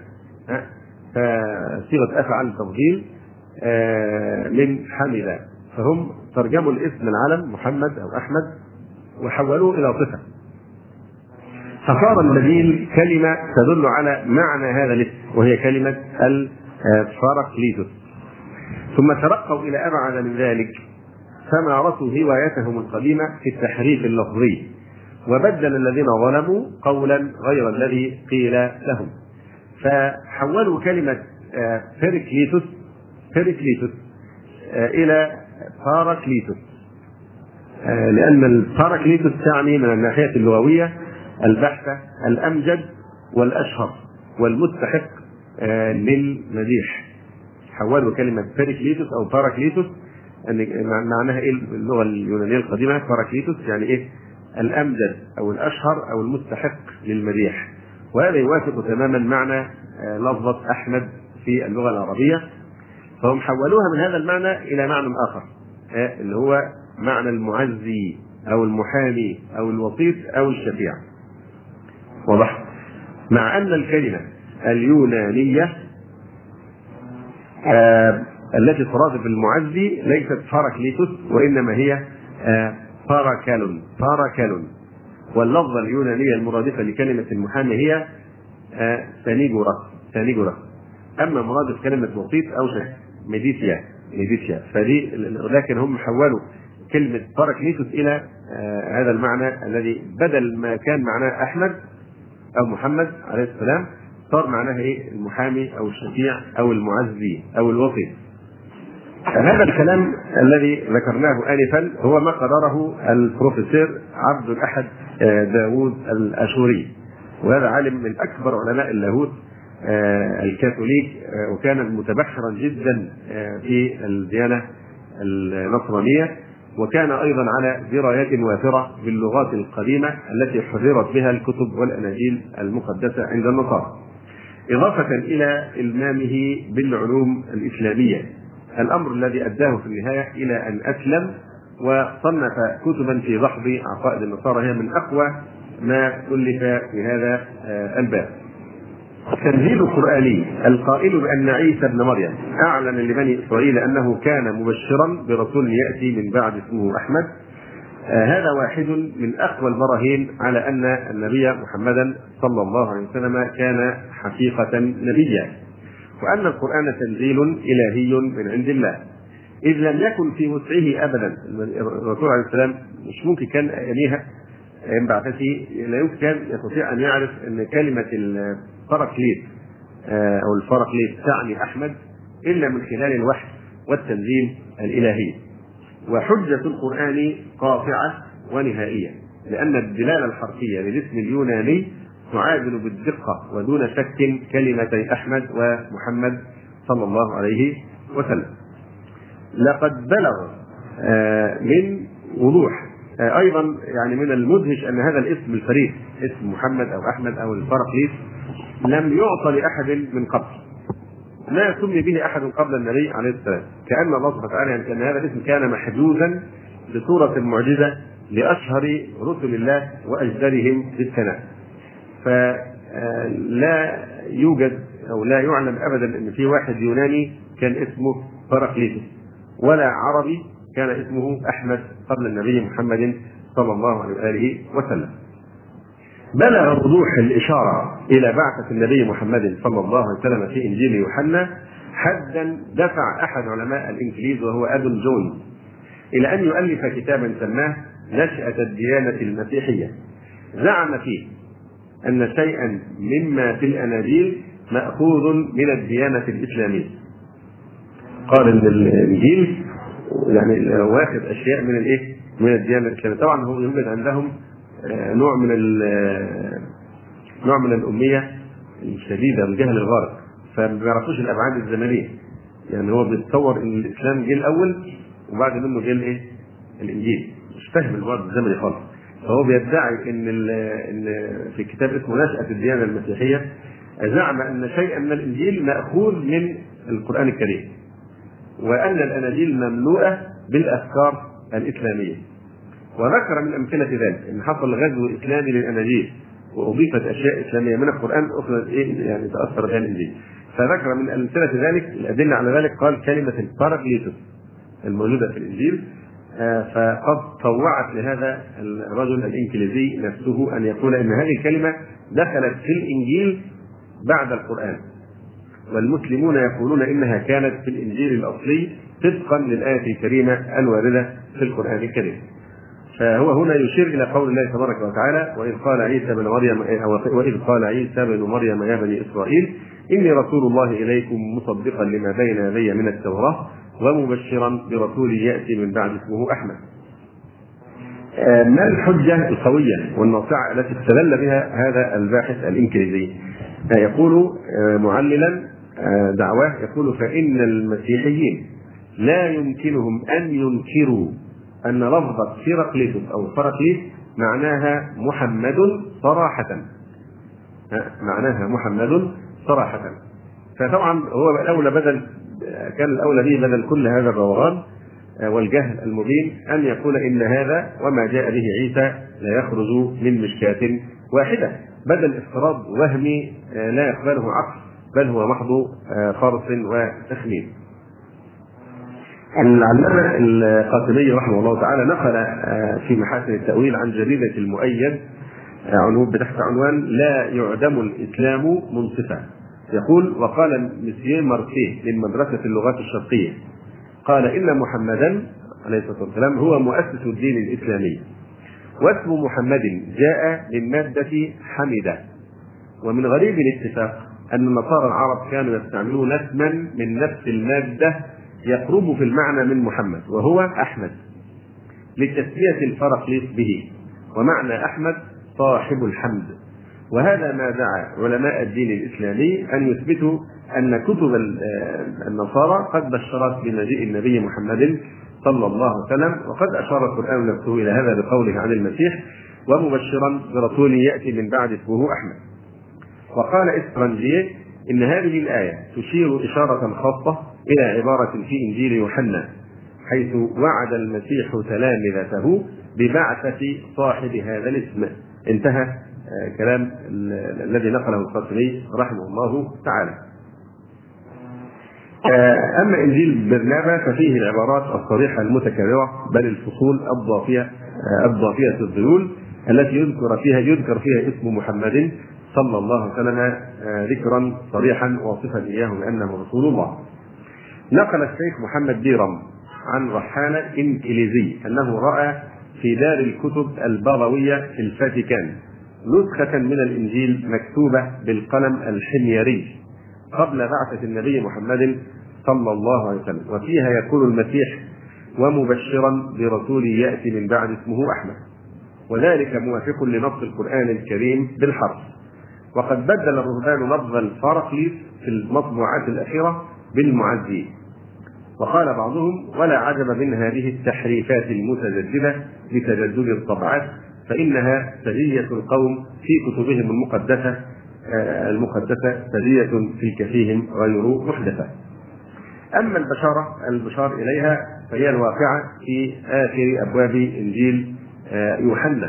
فصيغه افعل تفضيل من حميدة، فهم ترجموا الاسم العلم محمد او احمد وحولوه الى صفه، فصار البديل كلمه تدل على معنى هذا الاسم وهي كلمه الباراكليتوس. ثم ترقوا الى ابعد من ذلك، فمارسوا هوايتهم القديمه في التحريف اللفظي، وبدل الذين ظلموا قولا غير الذي قيل لهم، فحولوا كلمة بيريكليتوس إلى باراكليتوس، لأن الباراكليتوس تعني من الناحية اللغوية البحثة الأمجد والأشهر والمستحق للمديح. حولوا كلمة بيريكليتوس أو باراكليتوس معناها إيه باللغة اليونانية القديمة؟ باراكليتوس يعني إيه؟ الأمجد أو الأشهر أو المستحق للمديح، وهذا يوافق تماما معنى لفظة أحمد في اللغة العربية. فهم حولوها من هذا المعنى إلى معنى آخر اللي هو معنى المعزي أو المحامي أو الوسيط أو الشفيع. واضح؟ مع أن الكلمة اليونانية التي ترادف المعزي ليست باراكليتوس، وإنما هي باراكالون. واللفظة اليونانية المرادفة لكلمة المحامي هي سانيجورا. أما مرادف كلمة وسيط أو ميديسيا فدي، لكن هم حولوا كلمة باراكليتوس إلى هذا المعنى الذي بدل ما كان معناه أحمد أو محمد عليه السلام صار معناه إيه؟ المحامي أو الشفيع أو المعزي أو الوسيط. هذا الكلام الذي ذكرناه آنفا هو ما قرره البروفيسور عبد الأحد داوود الأشوري، وهذا عالم من أكبر علماء اللاهوت الكاثوليك، وكان متبحرا جدا في الديانة النصرانية، وكان أيضا على درايات وافرة باللغات القديمة التي حررت بها الكتب والأناجيل المقدسة عند النصارى، إضافة إلى إلمامه بالعلوم الإسلامية، الأمر الذي أداه في النهاية إلى أن أسلم وصنف كتبا في دحض عقائد النصارى هي من أقوى ما ألف في هذا الباب. التنزيل القرآني القائل بأن عيسى ابن مريم أعلن لبني إسرائيل أنه كان مبشرا برسول يأتي من بعد اسمه أحمد، هذا واحد من أقوى البراهين على أن النبي محمدا صلى الله عليه وسلم كان حقيقة نبيا، وأن القرآن تنزيل إلهي من عند الله، إذ لم يكن في وسعه أبدا. الرسول عليه السلام مش ممكن كان يميها بعثته، لا يمكن كان يستطيع أن يعرف أن كلمة الباراكليت أو الباراكليت تعني أحمد إلا من خلال الوحي والتنزيل الإلهي. وحجة القرآن قاطعة ونهائية، لأن الدلالة الحرفية للاسم اليوناني تعادل بالدقة ودون شك كلمتي أحمد ومحمد صلى الله عليه وسلم. لقد بلغ من وضوح أيضا يعني من المدهش أن هذا الاسم الفريد، اسم محمد أو أحمد أو الباراكليت، لم يعطى لأحد من قبل، لا سمي به أحد قبل النبي عليه السلام، كأن الله سبحانه وتعالى أن هذا الاسم كان محجوزا بصورة المعجزة لأشهر رسل الله وأجدرهم بالثناء. فلا يوجد أو لا يعلم أبدا أن في واحد يوناني كان اسمه باراكليتوس، ولا عربي كان اسمه أحمد قبل النبي محمد صلى الله عليه وآله وسلم. بلغ وضوح الإشارة إلى بعثة النبي محمد صلى الله عليه وسلم في إنجيل يوحنا حدا دفع أحد علماء الإنجليز وهو أدون جونز إلى أن يؤلف كتابا سماه نشأة الديانة المسيحية، زعم فيه أن شيئا مما في الأناجيل مأخوذ من الديانة الإسلامية. قال إن الإنجيل يعني واخذ أشياء من الإيه؟ من الديانة الإسلامية. طبعا هو يوجد عندهم نوع من الأمية الشديدة والجهل الغارق، فما بيعرفوش الأبعاد الزمنية. يعني هو بيتصور إن الإسلام جه الأول وبعد منه جه الإيه؟ الإنجيل، مش فاهم الوضع الزمني خالص. فهو بيدعي إن في كتاب اسمه نشأة الديانة المسيحية زعم أن شيئا من الإنجيل مأخوذ من القرآن الكريم، وأن الأناجيل مملوءة بالأفكار الإسلامية. وذكر من أمثلة ذلك أن حصل غزو إسلامي للأناجيل وأضيفت أشياء إسلامية من القرآن أخرى يعني تأثر بها الإنجيل. فذكر من أمثلة ذلك الأدلة على ذلك قال كلمة الباراكليتوس الموجودة في الإنجيل، فقد طوعت لهذا الرجل الإنجليزي نفسه أن يقول أن هذه الكلمة دخلت في الإنجيل بعد القرآن، والمسلمون يقولون إنها كانت في الإنجيل الأصلي طبقا للآية الكريمة الواردة في القرآن الكريم. فهو هنا يشير إلى قول الله تبارك وتعالى وإذ قال عيسى بن مريم يا بني إسرائيل إني رسول الله إليكم مصدقا لما بين يدي من التوراة ومبشرا برسول يأتي من بعد اسمه أحمد. ما الحجة القوية والناصعة التي استدل بها هذا الباحث الإنجليزي؟ يقول معللا دعواه، يقول فإن المسيحيين لا يمكنهم أن ينكروا أن لفظة باراكليتوس أو باراكليت معناها محمد صراحة، معناها محمد صراحة. فطبعا هو الأولى كان الأولى به بدل كل هذا الروغان والجهل المبين أن يقول إن هذا وما جاء به عيسى لا يخرج من مشكاة واحدة، بدل افتراض وهمي لا يقبله عقل، بل هو محض فرض وتخمين. العلامة القاسمي رحمه الله تعالى نقل في محاسن التأويل عن جريدة المؤيد عنوان تحت عنوان لا يعدم الإسلام منصفا. يقول: وقال مسييه مارسيه من مدرسة اللغات الشرقية، قال: إن محمدا عليه الصلاة والسلام هو مؤسس الدين الإسلامي، واسم محمد جاء من مادة حمدة. ومن غريب الاتفاق أن النصارى العرب كانوا يستعملون اسما من نفس المادة يقرب في المعنى من محمد، وهو أحمد، لتسمية الفرقليط به، ومعنى أحمد صاحب الحمد. وهذا ما دعا علماء الدين الإسلامي أن يثبتوا أن كتب النصارى قد بشرت بمجيء النبي محمد صلى الله عليه وسلم، وقد أشار القرآن نفسه إلى هذا بقوله عن المسيح: ومبشرا برسول يأتي من بعد اسمه أحمد. وقال إسرنجيه: إن هذه الآية تشير إشارة خاصة إلى عبارة في إنجيل يوحنا، حيث وعد المسيح تلامذته ببعثة صاحب هذا الاسم. انتهى كلام الذي نقله القاسمي رحمه الله تعالى. أما إنجيل برنابا ففيه العبارات الصريحة المتكررة، بل الفصول الضافية الذيول التي يذكر فيها اسم محمد صلى الله عليه وسلم ذكرا صريحا واصفا إياه بأنه رسول الله. نقل الشيخ محمد بيرم عن رحالة إنجليزي أنه رأى في دار الكتب البابوية في الفاتيكان نسخة من الإنجيل مكتوبة بالقلم الحميري قبل بعثة النبي محمد صلى الله عليه وسلم، وفيها يقول المسيح: ومبشرا برسول يأتي من بعد اسمه أحمد، وذلك موافق لنص القرآن الكريم بالحرف. وقد بدل الرهبان لفظ الفرقليط في المطبوعات الأخيرة بالمعزي. وقال بعضهم: ولا عجب من هذه التحريفات المتجددة بتجدد الطبعات، فإنها سجية القوم في كتبهم المقدسة سجية في كفيهم غير محدثة. أما البشار إليها فهي الواقعة في آخر أبواب إنجيل يوحنا،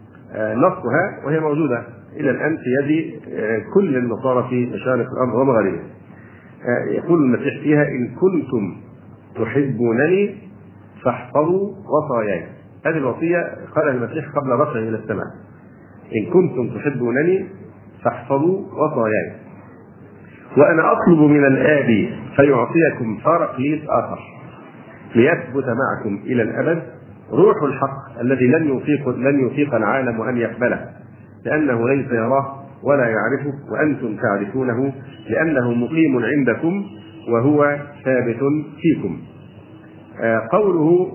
نصها وهي موجودة إلى الآن في يد كل النصارى في مشارق الأرض ومغاربها. يقول المسيح فيها: إن كنتم تحبونني فاحفظوا وصاياي. هذه الوصية قالها المسيح قبل رفعه إلى السماء: إن كنتم تحبونني فاحفظوا وصاياي. وأنا أطلب من الآب فيعطيكم فرقليط آخر ليثبت معكم إلى الأبد، روح الحق الذي لن يطيق العالم أن يقبله، لأنه ليس يراه ولا يعرفه، وأنتم تعرفونه لأنه مقيم عندكم وهو ثابت فيكم. قوله: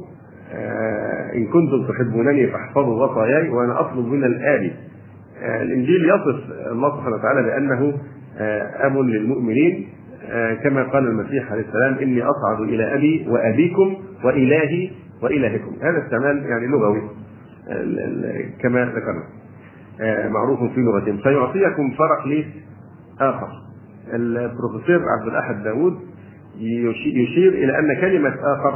إن كنتم تحبونني فاحفظوا وصاياي وأنا أطلب من الآب، الإنجيل يصف الله سبحانه وتعالى بأنه أب للمؤمنين، كما قال المسيح عليه السلام: إني أصعد إلى أبي وأبيكم وإلهي وإلهكم. هذا استعمال يعني لغوي كما ذكرنا، معروف في لغتهم. فيعطيكم فرقليط آخر. البروفيسور عبد الأحد داود يشير إلى أن كلمة آخر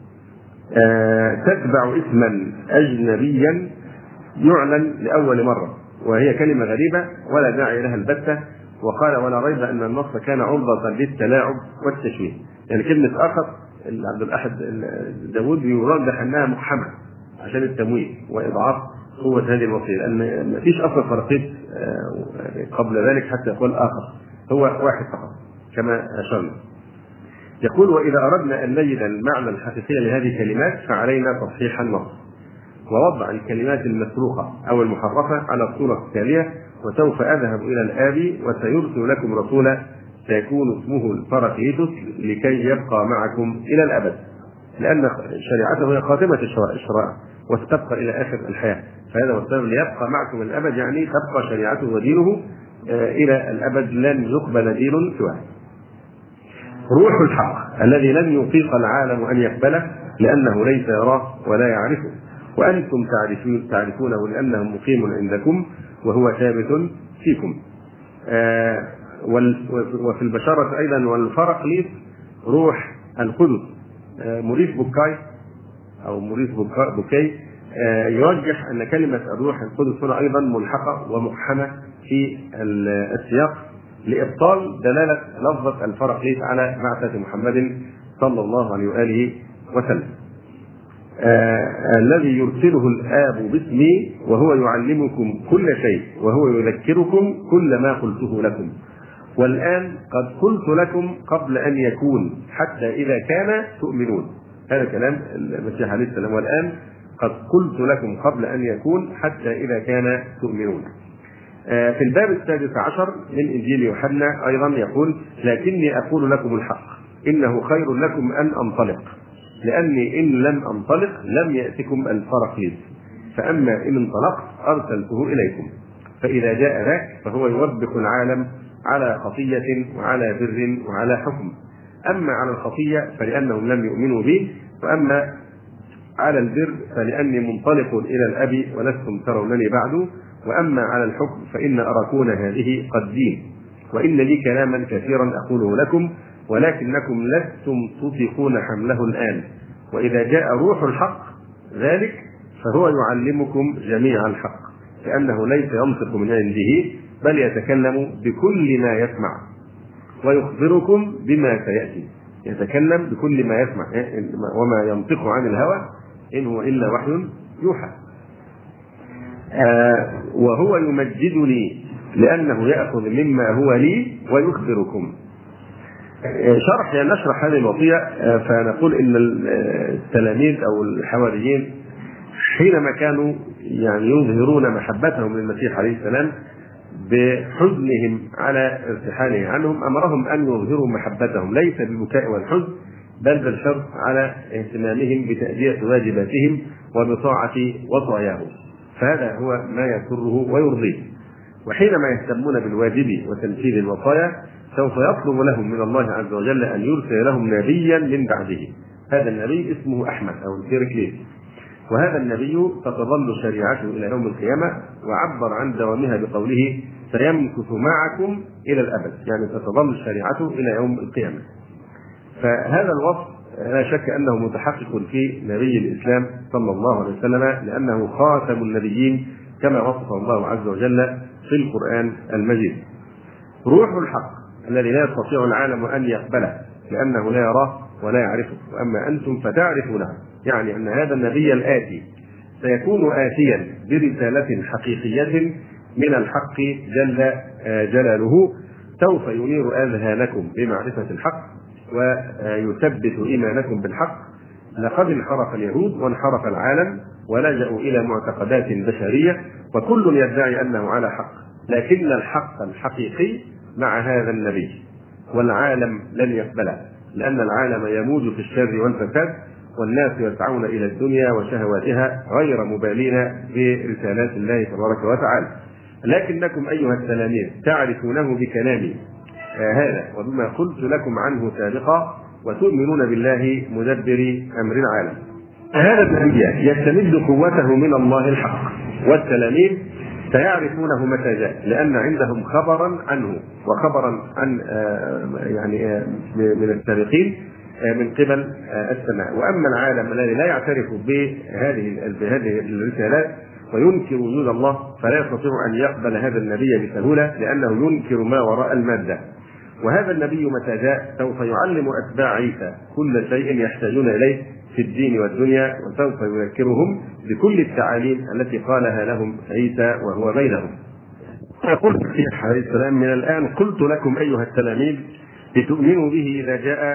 تتبع اسما أجنبيا يعلن لأول مرة، وهي كلمة غريبة ولا داعي لها البتة. وقال: ولا ريب أن النص كان عرضة للتلاعب والتشويه. يعني كلمة آخر عبد الأحد داود يرجح أنها مقحمة عشان التمويه وإضعاف قوة هذه الوصية، لأن ما فيش أصل فرقيط قبل ذلك حتى يقول آخر، هو واحد فقط كما أشرنا. يقول: وإذا أردنا أن نجد المعنى الحقيقي لهذه الكلمات فعلينا تصحيح النص ووضع الكلمات المسروقة أو المحرفة على الصورة التالية: وسوف أذهب إلى الآب وسيرسل لكم رسولا سيكون اسمه البراكليتوس لكي يبقى معكم إلى الأبد، لأن شريعته هي خاتمة الشرائع وستبقى إلى آخر الحياة. فهذا هو السبب: ليبقى معكم الأبد، يعني تبقى شريعته ودينه إلى الأبد، لن يقبل دين سواه. روح الحق الذي لن يطيق العالم أن يقبله لأنه ليس يراه ولا يعرفه، وأنتم تعرفونه لأنه مقيم عندكم وهو ثابت فيكم. وفي البشارة أيضا: والفرقليط روح القدس. موريس بوكاي يرجح أن كلمة الروح القدس هنا أيضا ملحقة ومقحمة في السياق لإبطال دلالة لفظة الفرقليط على بعثة محمد صلى الله عليه وآله وسلم. الذي يرسله الآب باسمي وهو يعلمكم كل شيء وهو يذكركم كل ما قلته لكم، والآن قد قلت لكم قبل أن يكون حتى إذا كان تؤمنون. هذا كلام المسيح عليه السلام، والآن قد قلت لكم قبل أن يكون حتى إذا كان تؤمنون. في الباب 16 من إنجيل يوحنا أيضا يقول: لكني أقول لكم الحق إنه خير لكم أن أنطلق، لأني إن لم أنطلق لم يأتكم الفرقليط، فأما إن انطلقت أرسلته إليكم، فإذا جاء ذاك فهو يوبخ العالم على خطية وعلى بر وعلى حكم. أما على الخطية فلأنهم لم يؤمنوا بي، وأما على البر فلأني منطلق إلى الأب ولستم ترونني بعد، وأما على الحكم فإن أراكون هذه قد دين، وإن لي كلاما كثيرا أقوله لكم ولكنكم لستم تطيقون حمله الآن، وإذا جاء روح الحق ذلك فهو يعلمكم جميع الحق، لأنه ليس ينطق من عنده بل يتكلم بكل ما يسمع ويخبركم بما سيأتي. يتكلم بكل ما يسمع، وما ينطق عن الهوى إن هو إلا وحي يوحى. وهو يمجدني لأنه يأخذ مما هو لي ويخبركم. نشرح هذه الوصية فنقول إن التلاميذ أو الحواريين حينما كانوا يظهرون محبتهم للمسيح عليه السلام بحزنهم على ارتحاله عنهم، أمرهم أن يظهروا محبتهم ليس بالبكاء والحزن بل بالحرص على اهتمامهم بتأدية واجباتهم وبطاعة وصاياهم، فهذا هو ما يسره ويرضيه. وحينما يهتمون بالواجب وتنفيذ الوصايا سوف يطلب لهم من الله عز وجل أن يرسل لهم نبيا من بعده. هذا النبي اسمه أحمد أو البيركليس، وهذا النبي ستظل شريعته إلى يوم القيامة، وعبر عن دوامها بقوله: سيمكث معكم إلى الأبد، يعني ستظل شريعته إلى يوم القيامة. فهذا الوصف لا شك أنه متحقق في نبي الإسلام صلى الله عليه وسلم، لأنه خاتم النبيين كما وصف الله عز وجل في القرآن المجيد. روح الحق الذي لا يستطيع العالم أن يقبله لأنه لا يراه ولا يعرفه، وأما أنتم فتعرفونه، يعني أن هذا النبي الآتي سيكون آتيا برسالة حقيقية من الحق جل جلاله، سوف ينير أذهانكم بمعرفة الحق ويثبت إيمانكم بالحق. لقد انحرف اليهود وانحرف العالم ولجأوا إلى معتقدات بشرية، وكل يدعي أنه على حق، لكن الحق الحقيقي مع هذا النبي، والعالم لن يقبله، لأن العالم يموج في الشر والفساد، والناس يسعون إلى الدنيا وشهواتها غير مبالين برسالات الله تبارك وتعالى. لكنكم أيها التلاميذ تعرفونه بكلامي هذا وبما قلت لكم عنه سابقا، وتؤمنون بالله مدبر أمر العالم. هذا النبي يستمد قوته من الله الحق، والتلاميذ سيعرفونه متى جاء، لأن عندهم خبرا عنه وخبرا عن من السابقين من قبل السماء. وأما العالم الذي لا يعترف بهذه الرسالات وينكر وجود الله فلا يستطيع أن يقبل هذا النبي بسهولة، لأنه ينكر ما وراء المادة. وهذا النبي متى جاء سوف يعلم أتباع عيسى كل شيء يحتاجون إليه في الدين والدنيا، وسوف يذكرهم بكل التعاليم التي قالها لهم عيسى وهو بينهم. يقول المسيح عليه السلام: من الآن قلت لكم أيها التلاميذ لتؤمنوا به إذا جاء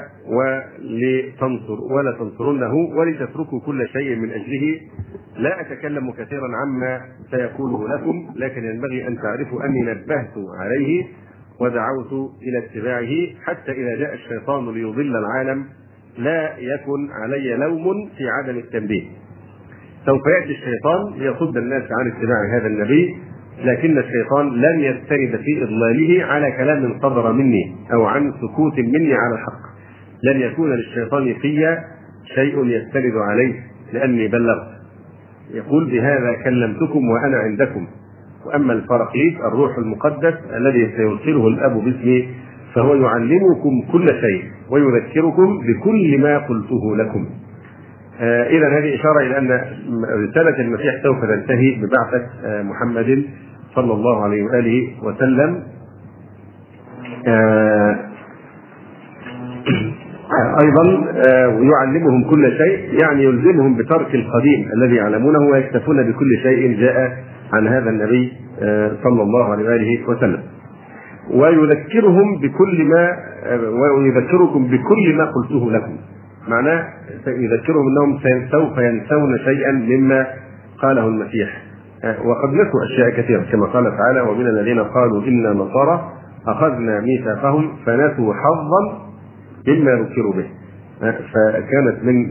ولا تنصرونه ولتتركوا كل شيء من أجله. لا أتكلم كثيرا عما سيقوله لكم، لكن ينبغي أن تعرفوا أني نبهت عليه ودعوت إلى اتباعه، حتى إذا جاء الشيطان ليضل العالم لا يكن علي لوم في عدم التنبيه. سوف يأتي الشيطان ليصد الناس عن اتباع هذا النبي، لكن الشيطان لن يستند في إضلاله على كلام صدر مني أو عن سكوت مني على الحق. لن يكون للشيطان في شيء يستند عليه لأني بلغت. يقول: بهذا كلمتكم وأنا عندكم. وأما الفرقليط الروح المقدس الذي سيرسله الأب باسمي فهو يعلمكم كل شيء ويذكركم بكل ما قلته لكم. إذا هذه إشارة إلى أن رسالة المسيح سوف تنتهي ببعثة محمد صلى الله عليه وآله وسلم أيضا ويعلمهم كل شيء، يعني يلزمهم بترك القديم الذي يعلمونه ويكتفون بكل شيء جاء عن هذا النبي صلى الله عليه وآله وسلم، ويذكرهم ويذكركم بكل ما قلته لكم. معناه يذكرهم أنهم سوف ينسون شيئا مما قاله المسيح، وقد نسوا أشياء كثيرة كما قال تعالى: ومن الذين قالوا إنا نصارى أخذنا ميثاقهم فنسوا حظا مما ذكروا به. فكانت من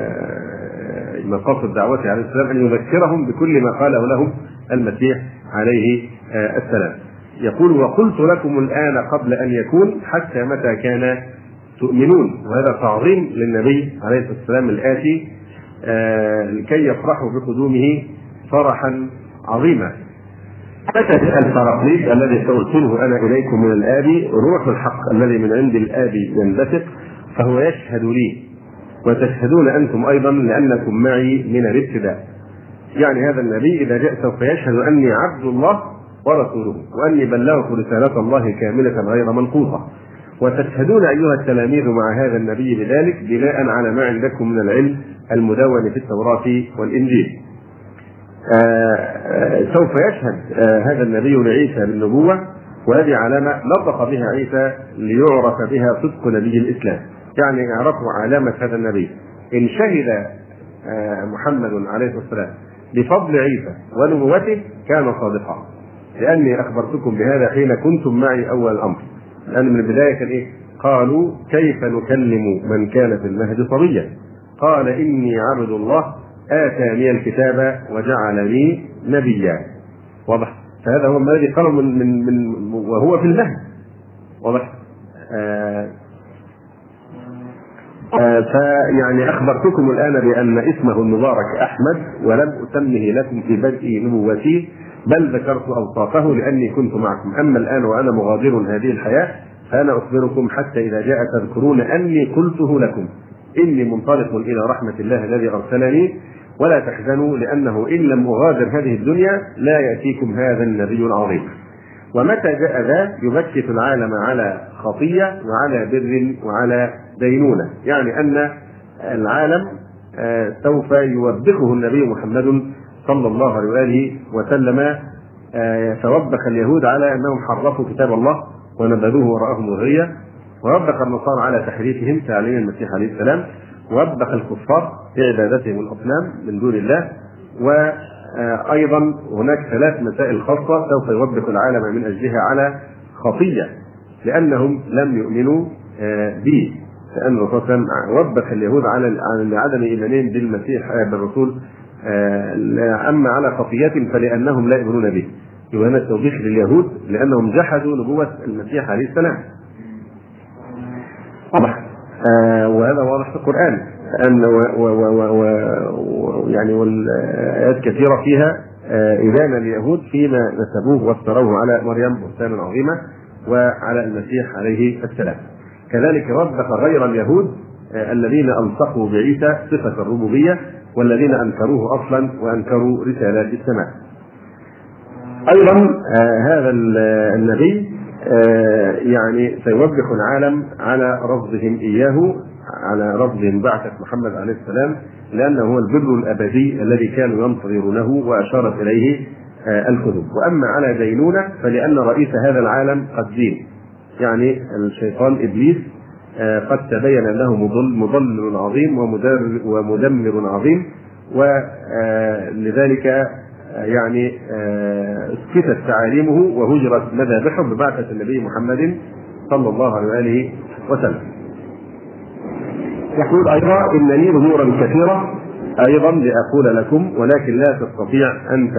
مقاصد دعوته عليه السلام أن يذكرهم بكل ما قاله لهم المسيح عليه السلام. يقول: وقلت لكم الآن قبل أن يكون حتى متى كان تؤمنون. وهذا تعظيم للنبي عليه الصلاة والسلام الآتي لكي يفرحوا بقدومه فرحا عظيما. متى جاء البراكليت الذي سأرسله أنا إليكم من الآب، روح الحق الذي من عند الآب ينبثق، فهو يشهد لي وتشهدون أنتم أيضا لأنكم معي من الابتداء. يعني هذا النبي إذا جاء سوف يشهد أني عبد الله ورسوله، وأني بلغت رسالة الله كاملة غير منقوصة. وتشهدون أيها التلاميذ مع هذا النبي بذلك بناء على ما عندكم من العلم المدون في التوراة والإنجيل. سوف يشهد هذا النبي لعيسى بالنبوة، وهذه علامة نطق بها عيسى ليعرف بها صدق نبي الإسلام. يعني يعرفوا علامة هذا النبي. إن شهد محمد عليه الصلاة والسلام بفضل عيسى ونبوته كان صادقا، لأني أخبرتكم بهذا حين كنتم معي أول الأمر. لأن من البداية كان إيه؟ قالوا: كيف نكلم من كان في المهد صبيا؟ قال: إني عبد الله آتاني الكتاب وجعلني نبيا. واضح؟ فهذا هو الذي قاله من وهو في المهد. واضح؟ فيعني أخبرتكم الآن بأن اسمه المبارك أحمد، ولم أسمه لكم في بدء نبوتي، بل ذكرت أوصافه لأني كنت معكم. أما الآن وأنا مغادر هذه الحياة فأنا أخبركم حتى إذا جاء تذكرون أني قلته لكم إني منطلق إلى رحمة الله الذي أرسلني، ولا تحزنوا لأنه إن لم أغادر هذه الدنيا لا يأتيكم هذا النبي العظيم. ومتى جاء ذا يبكت العالم على خطية وعلى بر وعلى دينونة. يعني أن العالم سوف يوبخه النبي محمد صلى الله عليه وآله وسلم. فوبخ اليهود على أنهم حرفوا كتاب الله ونبذوه وراءهم ظهريا، ووبخ النصارى على تحريفهم تعليم المسيح عليه السلام، ووبخ الكفار في عبادتهم الأصنام من دون الله. وأيضا هناك 3 مسائل خاصة سوف يوبخ العالم من أجلها على خطية، لأنهم لم يؤمنوا به. لأن الرسول صلى الله عليه وسلم وبخ اليهود على عدم إيمانهم بالمسيح بالرسول، أما على خطية فلأنهم لا يؤمنون به. يبقى هنا التوبيخ لليهود لأنهم جحدوا نبوة المسيح عليه السلام. واضح؟ وهذا واضح في القرآن، أن يعني والآيات كثيرة فيها إدانة اليهود فيما نسبوه وافتروه على مريم بهتانا عظيما وعلى المسيح عليه السلام. كذلك وبخ غير اليهود الذين ألصقوا بعيسى صفة الربوبية، والذين أنكروه أصلا وأنكروا رسالات السماء. أيضا هذا النبي يعني سيوبخ العالم على رفضهم إياه، على رفضهم بعثة محمد عليه السلام، لأنه هو البر الأبدي الذي كانوا ينتظرونه وأشارت إليه الكتب. وأما على دينونة فلأن رئيس هذا العالم قد دين، يعني الشيطان إبليس قد تبين أنه مضلل عظيم ومدمر عظيم، ولذلك يعني اسكتت تعاليمه وهجرت مذابحه ببعثة النبي محمد صلى الله عليه وآله وسلم. يقول أيضا: إن لي أمورا كثيرة أيضا لأقول لكم ولكن لا تستطيع أن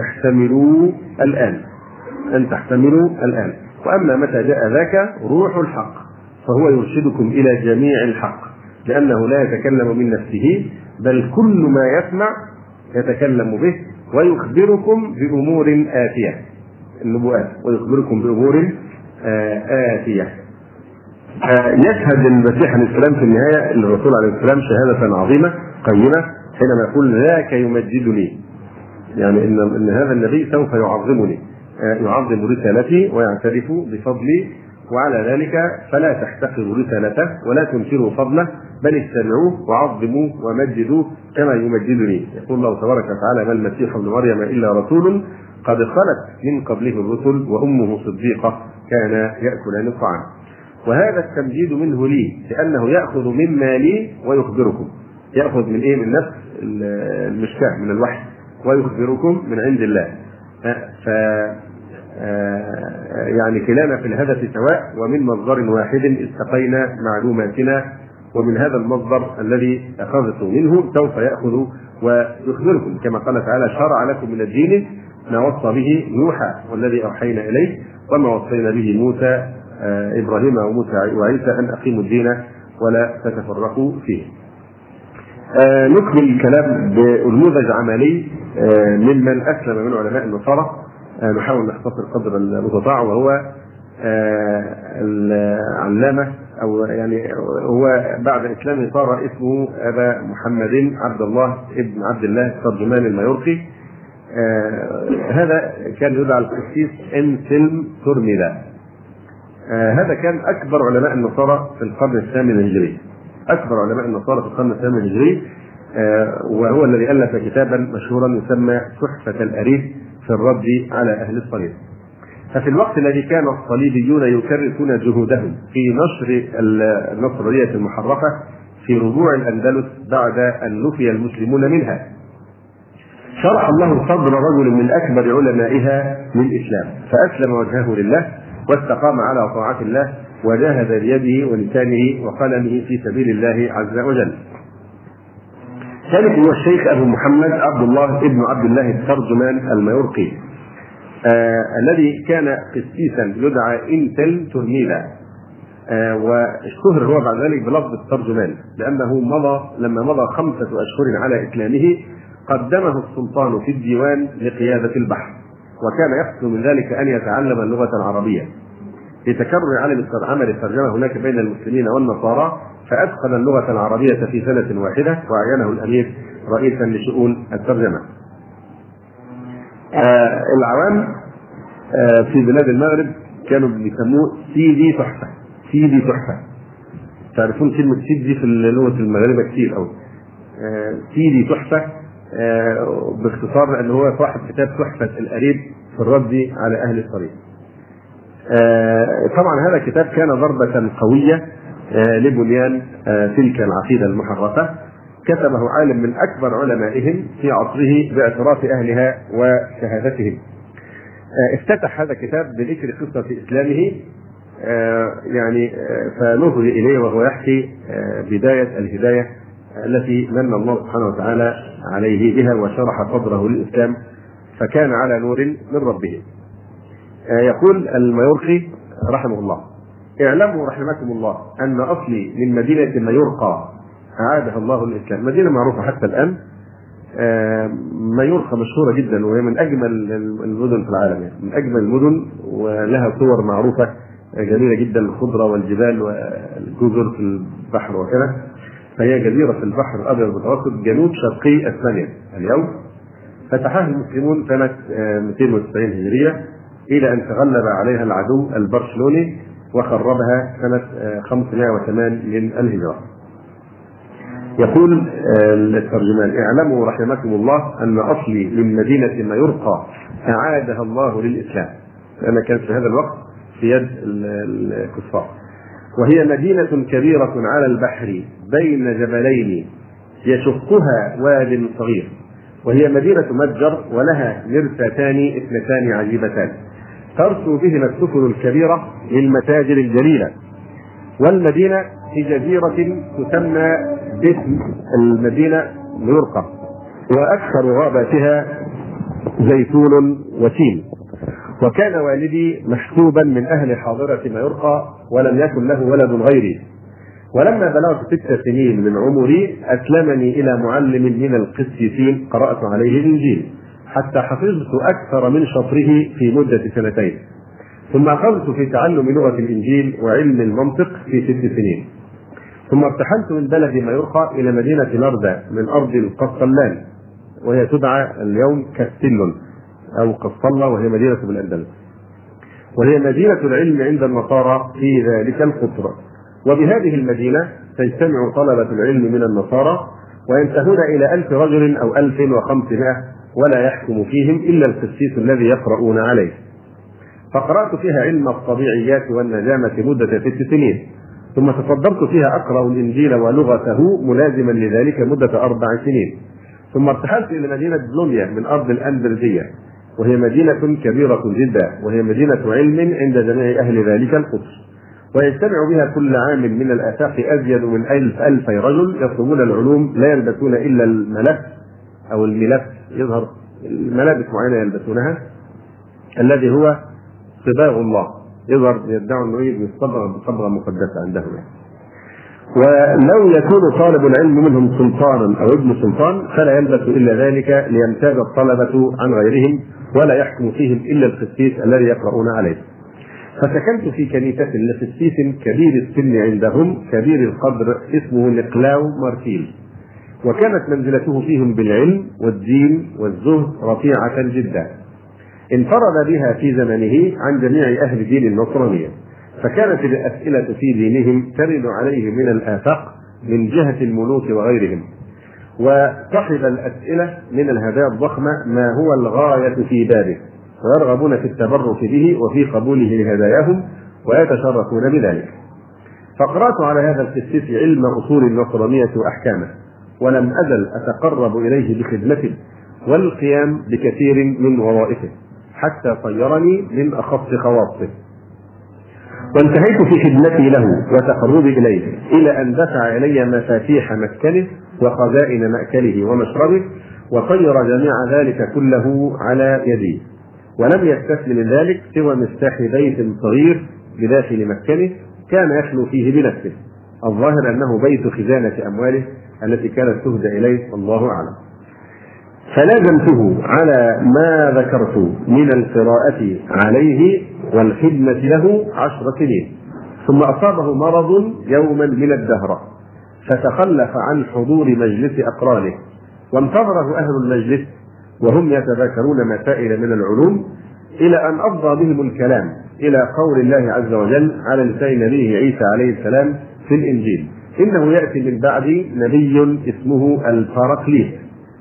تحتملوا الآن. وأما متى جاء ذاك روح الحق فهو يرشدكم إلى جميع الحق، لأنه لا يتكلم من نفسه بل كل ما يسمع يتكلم به، ويخبركم بأمور آتية. النبوءات ويخبركم بأمور آتية. يشهد المسيح عليه السلام في النهاية الرسول عليه السلام شهادة عظيمة قيمة حينما يقول: ذاك يمجدني، يعني إن هذا النبي سوف يعظمني. يعظم رسالتي ويعترف بفضلي، وعلى ذلك فلا تحتقروا رسالته ولا تنكروا فضله، بل اتبعوه وعظموه ومجدوه كما يمجدني. يقول الله تبارك وتعالى: ما المسيح ابن مريم الا رسول قد خلت من قبله الرسل وامه صديقه كان ياكلان الطعام. وهذا التمجيد منه لي، لانه ياخذ مما لي ويخبركم. ياخذ من ايه؟ من نفس المشكاه، من الوحي، ويخبركم من عند الله. يعني كلانا في الهدف سواء، ومن مصدر واحد استقينا معلوماتنا، ومن هذا المصدر الذي اخذت منه سوف ياخذ ويخبركم، كما قال تعالى: شرع لكم من الدين ما وصى به نوحا والذي اوحينا اليه وما وصينا به موسى ابراهيم وموسى وعيسى ان اقيموا الدين ولا تتفرقوا فيه. نكمل الكلام بنموذج عملي ممن اسلم من علماء النصارى، نحاول نختصر قدر المستطاع، وهو العلامة، أو يعني هو بعد إسلامه صار اسمه أبا محمد عبد الله ابن عبد الله الترجمان المايورقي. هذا كان يدعى القسيس أنسلم تورميدا. هذا كان أكبر علماء النصارى في القرن الثامن الهجري، أكبر علماء النصارى في القرن الثامن الهجري، وهو الذي ألف كتابا مشهورا يسمى تحفة الأريف في الرد على أهل الصليب. ففي الوقت الذي كان الصليبيون يكرسون جهودهم في نشر النصرانية المحرفة في ربوع الأندلس بعد أن نفي المسلمون منها، شرح الله صدر رجل من أكبر علمائها للإسلام، فأسلم وجهه لله واستقام على طاعة الله وجاهد بيده ولسانه وقلمه في سبيل الله عز وجل. ذلك هو الشيخ أبو محمد عبد الله ابن عبد الله الترجمان المايورقي، الذي كان قسيسا يدعى انتل تورميدا، واشتهر هو بعد ذلك بلفظ الترجمان، لأنه لما مضى 5 أشهر على إسلامه قدمه السلطان في الديوان لقيادة البحث، وكان يقصد من ذلك أن يتعلم اللغة العربية. لتكرر عمل الترجمة هناك بين المسلمين والنصارى، فأتقن اللغة العربية في سنة واحدة، وأعينه الأمير رئيسا لشؤون الترجمة. العوام في بلاد المغرب كانوا بيسموه سيدي تحفة. سيدي تحفة، تعرفون كلمة سيدي في اللغة المغربية كتير أوي. سيدي تحفة باختصار لأنه هو صاحب كتاب تحفة الأريب في الرد على أهل الصليب. طبعا هذا الكتاب كان ضربة قوية لبنيان تلك العقيدة المحرفة، كتبه عالم من أكبر علمائهم في عصره باعتراف أهلها وشهادتهم. افتتح هذا الكتاب بذكر قصة إسلامه، يعني فنظر إليه وهو يحكي بداية الهداية التي من الله سبحانه وتعالى عليه بها وشرح صدره للإسلام، فكان على نور من ربه. يقول المايورقي رحمه الله: اعلموا رحمكم الله أن أصلي من مدينة مايورقا أعادها الله للإسلام. مدينة معروفة حتى الآن، مايورقا مشهورة جدا، وهي من أجمل المدن في العالم، يعني من أجمل المدن، ولها صور معروفة جميلة جدا، الخضرة والجبال والجزر في البحر وكذا. فهي جزيرة في البحر الأبيض المتوسط جنوب شرقي أسبانيا اليوم. فتحها المسلمون سنة 290 هجرية، إلى أن تغلب عليها العدو البرشلوني وخربها سنة 508 من الهجرة. يقول الترجمان: اعلموا رحمكم الله أن أصلي من مدينة مايورقا أعادها الله للإسلام، لأن كانت في هذا الوقت في يد الكفار، وهي مدينة كبيرة على البحر بين جبلين يشقها واد صغير، وهي مدينة متجر، ولها مرساتان 2 عجيبتان ترسو بهما السفن الكبيرة للمتاجر الجليلة. والمدينة في جزيرة تسمى باسم المدينة مايورقا، وأكثر غاباتها زيتون وتين. وكان والدي محسوبا من أهل حاضرة مايورقا، ولم يكن له ولد غيري. ولما بلغت 6 سنين من عمري أسلمني إلى معلم من القسيسين، قرأت عليه الإنجيل حتى حفظت أكثر من شطره في مدة 2. ثم أخذت في تعلم لغة الإنجيل وعلم المنطق في 6 سنين. ثم ارتحلت من بلد مايورقا إلى مدينة لاردا من أرض القسطلان، وهي تدعى اليوم كاستيلون، أو قسطلة، وهي مدينة بالأندلس، وهي مدينة العلم عند النصارى في ذلك القطر. وبهذه المدينة تجتمع طلبة العلم من النصارى وينتهون إلى 1000 رجل أو 1500، ولا يحكم فيهم إلا القسيس الذي يقرؤون عليه. فقرأت فيها علم الطبيعيات والنجامة مدة 6 سنين، ثم تفضلت فيها أقرأ الإنجيل ولغته ملازما لذلك مدة 4 سنين، ثم ارتحلت إلى مدينة بلونيا من أرض الأندلسية، وهي مدينة كبيرة جدا، وهي مدينة علم عند جميع أهل ذلك القدس، ويجتمع بها كل عام من الآفاق أزيد من 1000 رجل يطلبون العلوم، لا يلبسون إلا الملف أو الملف، يظهر ملابس معينة يلبسونها الذي هو صباغ الله، يظهر يدعوا أنه يصبغ بصبغة مقدسة عندهم. ولو يكون طالب العلم منهم سلطانا أو ابن سلطان فلا يلبس إلا ذلك ليمتاز الطلبة عن غيرهم، ولا يحكم فيهم إلا القسيس الذي يقرؤون عليه. فسكنت في كنيسة لقسيس كبير السن عندهم كبير القدر اسمه نقلاو مارتيل، وكانت منزلته فيهم بالعلم والدين والزهد رفيعة جدا، انفرد بها في زمنه عن جميع أهل دين النصرانية، فكانت الأسئلة في دينهم ترد عليه من الآفاق من جهة الملوك وغيرهم، وصحب الأسئلة من الهدايا الضخمة ما هو الغاية في بابه، ويرغبون في التبرك به وفي قبوله لهداياهم ويتشرفون بذلك. فقرأت على هذا القسيس علم أصول النصرانية وأحكامه، ولم أزل أتقرب إليه بخدمته والقيام بكثير من وظائفه حتى صيرني من أخص خواصه، وانتهيت في خدمتي له وتقربي إليه إلى أن دفع إلي مفاتيح مسكنه وخزائن مأكله ومشربه، وصير جميع ذلك كله على يدي، ولم يستسلم من ذلك سوى مفتاح بيت صغير بداخل مسكنه كان يخلو فيه بنفسه، الظاهر أنه بيت خزانة أمواله التي كانت تهدى إليه، الله أعلم. فلازمته على ما ذكرت من القراءة عليه والخدمة له 10 سنين، ثم أصابه مرض يوما من الدهر فتخلف عن حضور مجلس أقرانه، وانتظره أهل المجلس وهم يتذاكرون مسائل من العلوم إلى أن أفضى بهم الكلام إلى قول الله عز وجل على لسان نبيه عيسى عليه السلام في الإنجيل: إنه يأتي من بعدي نبي اسمه الباراكليت.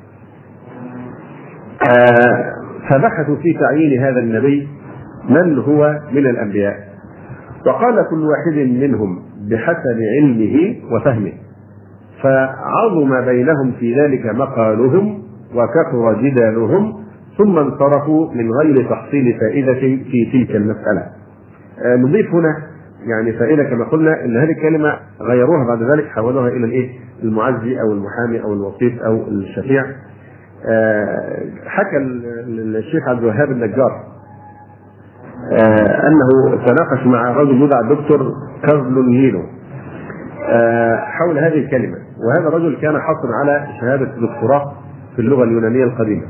فبحثوا في تعيين هذا النبي من هو من الأنبياء، وقال كل واحد منهم بحسب علمه وفهمه، فعظم بينهم في ذلك مقالهم وكثر جدالهم، ثم انصرفوا من غير تحصيل فائدة في تلك المسألة. نضيف هنا يعني فائدة كما قلنا ان هذه الكلمة غيروها بعد ذلك، حولوها الى المعزي او المحامي او الوسيط او الشفيع. حكى الشيخ عبد الوهاب النجار انه تناقش مع رجل يدعى الدكتور كارلون لينو حول هذه الكلمة، وهذا الرجل كان حاصل على شهادة دكتوراه في اللغة اليونانية القديمة.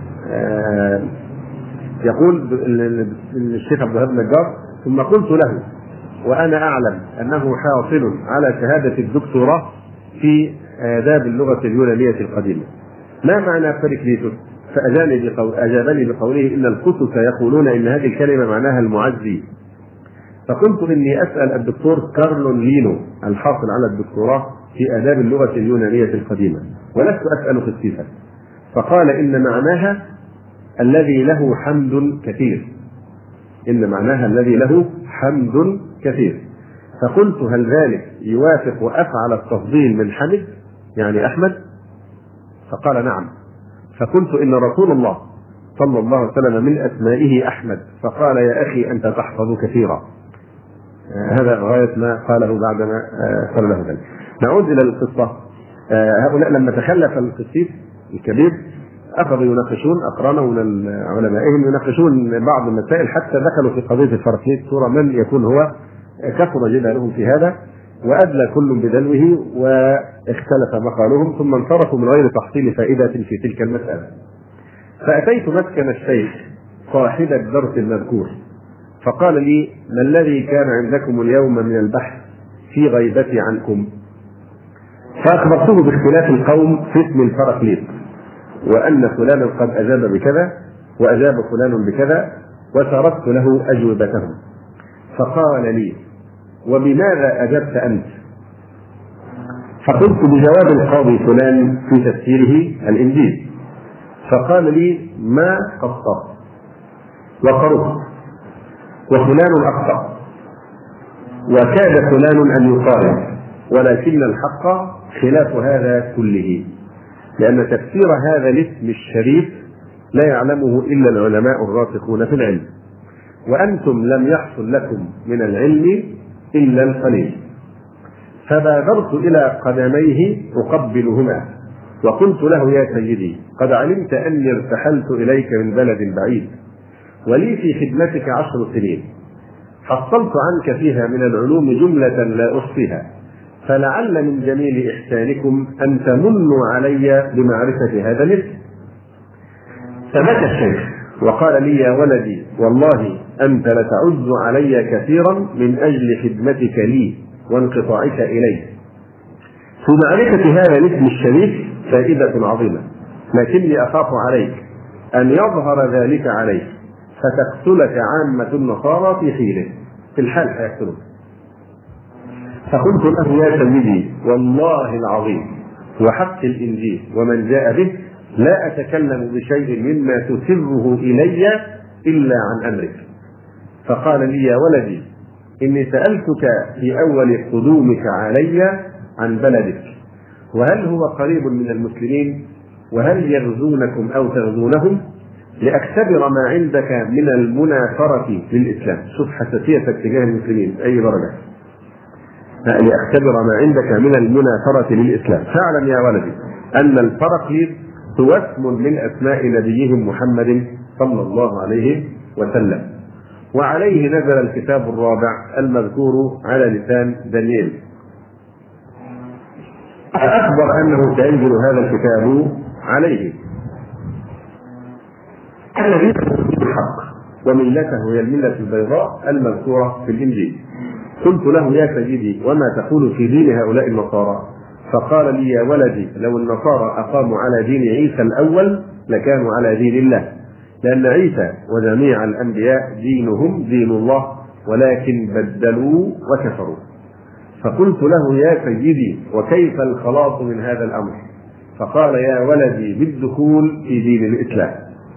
يقول الشيخ عبد الوهاب النجار: ثم قلت له وأنا أعلم أنه حاصل على شهادة الدكتوراه في آداب اللغة اليونانية القديمة، ما معنى باريكليتوس؟ فأجابني بقوله: إن القسس يقولون إن هذه الكلمة معناها المعزي. فقلت إني أسأل الدكتور كارلون لينو الحاصل على الدكتوراه في آداب اللغة اليونانية القديمة، ولست أسأل قسيسا. فقال: إن معناها الذي له حمد كثير، إن معناها الذي له حمد كثير. فقلت: هل ذلك يوافق أفعل التفضيل من حمد يعني أحمد؟ فقال: نعم. فقلت: إن رسول الله صلى الله عليه وسلم من أسمائه أحمد. فقال: يا أخي أنت تحفظ كثيرا. هذا غاية ما قاله بعدما قال له ذلك. نعود إلى القصة. هؤلاء لما تخلف القسيس الكبير أخذوا يناقشون أقرانه من علمائهم، يناقشون بعض المسائل حتى دخلوا في قضية الفرقية صورة من يكون هو. كثر جدالهم في هذا وأدلى كل بدلوه واختلف مقالهم، ثم انصرفوا من غير تحصيل فائدة في تلك المسألة. فأتيت مسكن الشيخ صاحب الدرس المذكور فقال لي: ما الذي كان عندكم اليوم من البحث في غيبتي عنكم؟ فأخبرته باختلاف القوم في اسم الباراكليت، وأن فلانا قد أجاب بكذا وأجاب فلان بكذا، وتركت له أجوبتهم. فقال لي: وبماذا أجبت أنت؟ فقلت: بجواب القاضي فلان في تفسيره الإنجيل. فقال لي: ما قصرت وقربت، وفلان أخطأ، وكاد فلان أن يقارن، ولكن الحق خلاف هذا كله، لأن تفسير هذا الاسم الشريف لا يعلمه إلا العلماء الراسخون في العلم، وأنتم لم يحصل لكم من العلم إلا القليل. فبادرت إلى قدميه أقبلهما، وقلت له: يا سيدي، قد علمت أني ارتحلت إليك من بلد بعيد، ولي في خدمتك 10 سنين، حصلت عنك فيها من العلوم جملة لا أحصيها، فلعل من جميل إحسانكم أن تمنوا علي بمعرفة هذا الاسم. فبكى الشيخ وقال لي: يا ولدي، والله أنت لتعز علي كثيرا من أجل خدمتك لي وانقطاعك إلي. في معرفة هذا الاسم الشريف فائدة عظيمة، لكني أخاف عليك أن يظهر ذلك عليك فتقتلك عامة النصارى في حيله، في الحال سيقتلك. فقلت له: يا سيدي، والله العظيم وحق الإنجيل ومن جاء به، لا أتكلم بشيء مما تسره إلي إلا عن أمرك. فقال لي: يا ولدي، إني سألتك في أول قدومك علي عن بلدك، وهل هو قريب من المسلمين، وهل يغزونكم أو تغزونهم، لأختبر ما عندك من المنافرة للإسلام. شوف حساسيتك تجاه المسلمين أي درجة. لأختبر ما عندك من المنافرة للإسلام. فاعلم يا ولدي أن الفرقيط هو اسم من أسماء نبيهم محمد صلى الله عليه وسلم، وعليه نزل الكتاب الرابع المذكور على لسان دانيال. فأخبر أنه سينزل هذا الكتاب عليه الذي هو الحق، وملته هي الملة البيضاء المذكورة في الإنجيل. قلت له: يا سيدي، وما تقول في دين هؤلاء النصارى؟ فقال لي: يا ولدي، لو النصارى أقاموا على دين عيسى الأول لكانوا على دين الله، لأن عيسى وجميع الأنبياء دينهم دين الله، ولكن بدلوا وكفروا. فقلت له: يا سيدي، وكيف الخلاص من هذا الأمر؟ فقال: يا ولدي، بالدخول في دين الإسلام.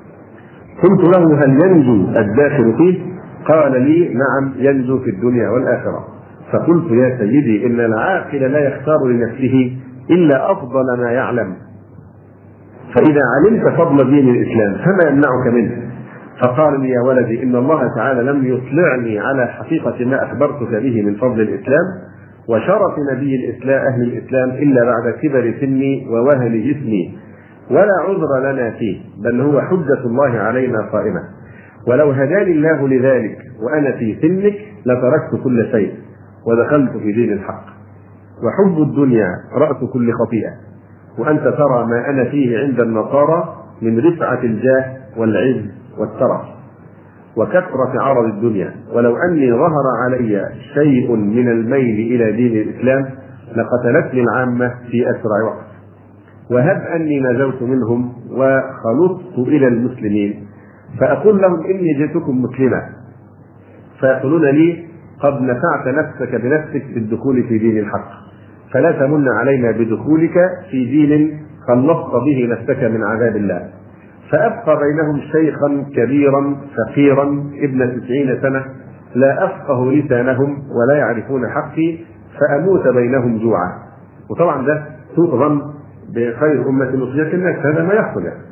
قلت له: هل ينجو الداخل فيه؟ قال لي: نعم، ينجو في الدنيا والآخرة. فقلت: يا سيدي، إن العاقل لا يختار لنفسه إلا أفضل ما يعلم، فإذا علمت فضل دين الإسلام فما يمنعك منه؟ فقال لي: يا ولدي، إن الله تعالى لم يطلعني على حقيقة ما أخبرتك به من فضل الإسلام وشرف نبي الإسلام أهل الإسلام إلا بعد كبر سني ووهن جسمي، ولا عذر لنا فيه، بل هو حجة الله علينا قائمة. ولو هداني الله لذلك وأنا في سنك لتركت كل شيء ودخلت في دين الحق. وحب الدنيا رأس كل خطيئة، وأنت ترى ما أنا فيه عند النصارى من رفعة الجاه والعز والترف وكثرة عرض الدنيا. ولو أني ظهر علي شيء من الميل إلى دين الإسلام لقتلتني العامة في أسرع وقت. وهب أني نجوت منهم وخلصت إلى المسلمين فأقول لهم: إني جئتكم مسلما، فيقولون لي: قد نفعت نفسك بنفسك بالدخول في دين الحق، فلا تمن علينا بدخولك في دين خلصت به نفسك من عذاب الله. فأبقى بينهم شيخا كبيرا فقيرا ابن 90 سنة لا أفقه لسانهم ولا يعرفون حقي، فأموت بينهم جوعا. وطبعا ده سوء ظن بخير أمة أخرجت الناس، هذا ما يحصل يعني.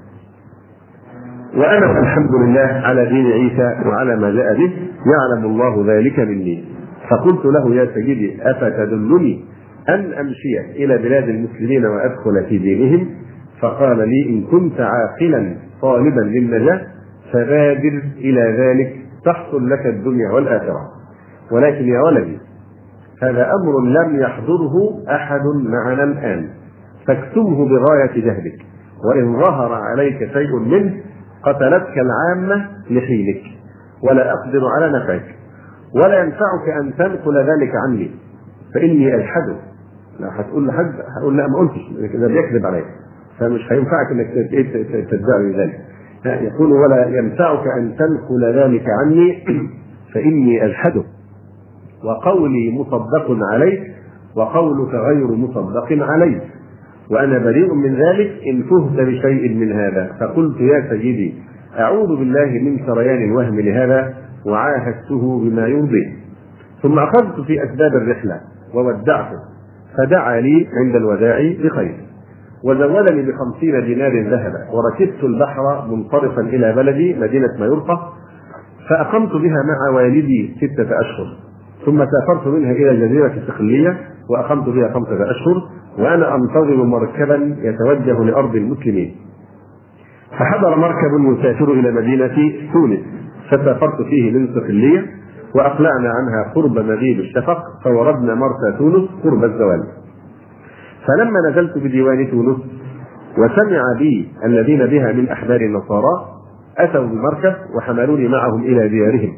وأنا الحمد لله على دين عيسى وعلى ما جاء به، يعلم الله ذلك مني. فقلت له: يا سيدي، أفتدلني أن أمشي إلى بلاد المسلمين وأدخل في دينهم؟ فقال لي: إن كنت عاقلا طالبا للنجاة فبادر إلى ذلك تحصل لك الدنيا والآخرة. ولكن يا ولدي، هذا أمر لم يحضره أحد معنا الآن، فاكتمه بغاية جهدك، وإن ظهر عليك شيء منه قتلتك العامة لحيلك، ولا أقدر على نفعك، ولا ينفعك أن تنقل ذلك عني، فإني أجحده. لا هتقول لحد هقول لا ما قلتش، ده بيكذب عليك، فمش هينفعك انك تدعي ذلك. يقول: ولا ينفعك أن تنقل ذلك عني فإني أجحده، وقولي مصدق عليك وقولك غير مصدق عليك، وأنا بريء من ذلك إن فهت بشيء من هذا. فقلت: يا سيدي، أعوذ بالله من سريان الوهم لهذا، وعاهدته بما يرضيه. ثم أخذت في أسباب الرحلة وودعته، فدعا لي عند الوداع بخير، وزودني ب50 دينار ذهبا، وركبت البحر منصرفا إلى بلدي مدينة مايورقة، فأقمت بها مع والدي 6 أشهر، ثم سافرت منها إلى الجزيرة الصقلية وأقمت بها 5 أشهر، وأنا أنتظر مركبا يتوجه لأرض المسلمين. فحضر مركب يسافر إلى مدينة تونس، فسافرت فيه من صقلية، وأقلعنا عنها قرب مغيب الشفق، فوردنا مرسى تونس قرب الزوال. فلما نزلت بديوان تونس وسمع بي الذين بها من أحبار النصارى، أتوا بمركب وحملوني معهم إلى ديارهم،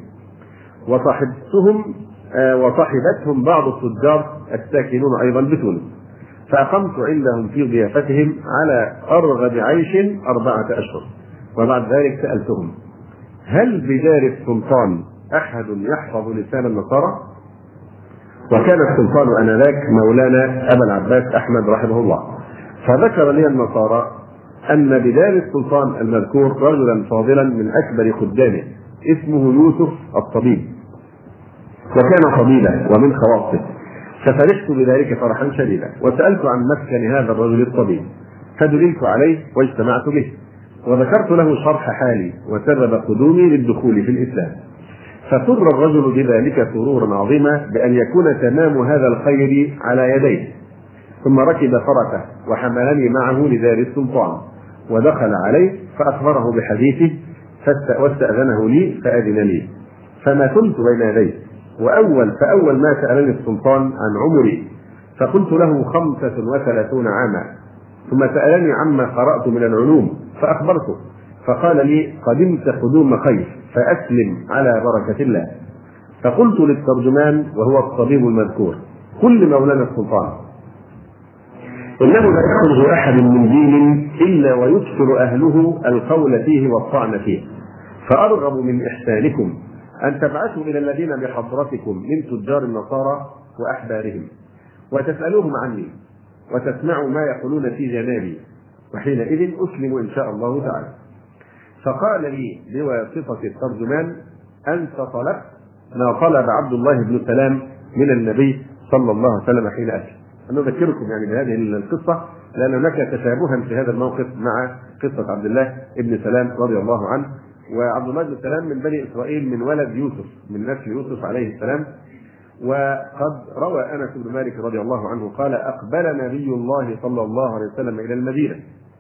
وصحبتهم بعض التجار الساكنون أيضا بتونس، فأقمت عندهم في ضيافتهم على أرغب عيش 4 أشهر. وبعد ذلك سألتهم: هل بدار السلطان أحد يحفظ لسان النصارى؟ وكان السلطان آنذاك مولانا أبا العباس أحمد رحمه الله. فذكر لي النصارى أن بدار السلطان المذكور رجلا فاضلا من أكبر خدامه اسمه يوسف الطبيب، وكان طبيبا ومن خواصه، ففرحت بذلك فرحا شديدا، وسألت عن مسكن هذا الرجل الطبيب، فدللت عليه واجتمعت به، وذكرت له شرح حالي وسبب قدومي للدخول في الإسلام. فسر الرجل بذلك سرورا عظيما بأن يكون تمام هذا الخير على يديه، ثم ركب فرسه وحملني معه لدار السلطان، ودخل عليه فأخبره بحديثه، واستأذنه لي فأذن لي، فما كنت بين يديه. فأول ما سألني السلطان عن عمري، فقلت له 35 عاما، ثم سألني عما قرأت من العلوم فأخبرته، فقال لي: قدمت قدوم خير، فأسلم على بركة الله. فقلت للترجمان وهو الطبيب المذكور: قل لمولانا السلطان إنه لا يخرج أحد من دين إلا ويكثر أهله القول فيه والطعن فيه، فأرغب من إحسانكم أن تبعثوا إلى الذين بحضرتكم من تجار النصارى وأحبارهم، وتسألوهم عني، وتسمعوا ما يقولون في جنابي، وحينئذ أسلم إن شاء الله تعالى. فقال لي بواسطة الترجمان: أنت طلبت ما طلب عبد الله بن سلام من النبي صلى الله عليه وسلم حين أسلم. أنا أذكركم يعني بهذه القصة لأن هناك تشابها في هذا الموقف مع قصة عبد الله بن سلام رضي الله عنه. وعبد الله بن سلام من بني إسرائيل، من ولد يوسف، من نسل يوسف عليه السلام. وقد روى أنس بن مالك رضي الله عنه قال: أقبل نبي الله صلى الله عليه وسلم إلى المدينة،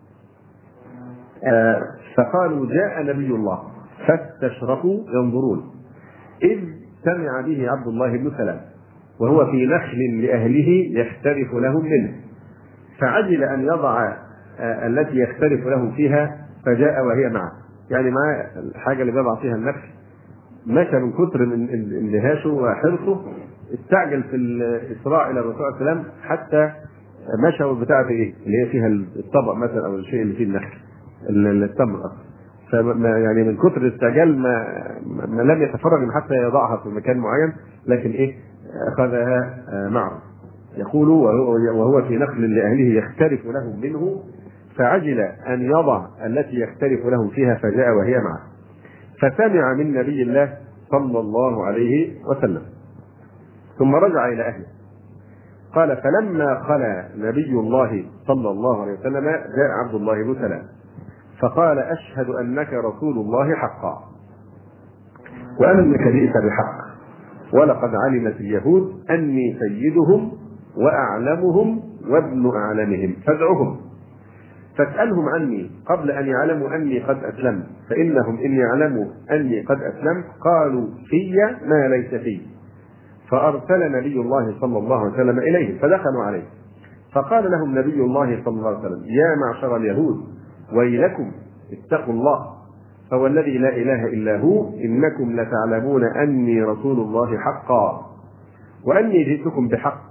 فقالوا: جاء نبي الله، فاستشرقوا ينظرون، إذ سمع به عبد الله بن سلام وهو في نخل لأهله يختلف لهم منه، فعجل أن يضع التي يختلف له فيها، فجاء وهي معه، يعني معه الحاجة اللي بيضع فيها النخل. مشى من كثر من اندهاشه وحرصه، استعجل في الإسراع إلى الرسول عليه السلام حتى مشى بتاعة إيه اللي هي فيها الطبق مثلا أو الشيء اللي فيه النخل التمر، يعني من كثر الاستعجال ما لم يتفرغ حتى يضعها في مكان معين، لكن إيه أخذها معه. يقول: وهو في نخل لأهله يختلف لهم منه، فعجل أن يضع التي يختلف لهم فيها، فجاء وهي معه، فسمع من نبي الله صلى الله عليه وسلم، ثم رجع إلى أهله. قال: فلما خلا نبي الله صلى الله عليه وسلم جاء عبد الله بن سلام فقال: أشهد أنك رسول الله حقا، وأنك جئت بحق، ولقد علمت اليهود أني سيدهم وأعلمهم وابن أعلمهم، فادعهم فاسألهم عني قبل أن يعلموا أني قد أسلمت، فإنهم إن يعلموا أني قد أسلمت قالوا في ما ليس في. فأرسل نبي الله صلى الله عليه وسلم إليهم، فدخلوا عليه، فقال لهم نبي الله صلى الله عليه وسلم: يا معشر اليهود، ويلكم، اتقوا الله، فهو الذي لا إله إلا هو، إنكم لتعلمون أني رسول الله حقا، وأني جئتكم بحق،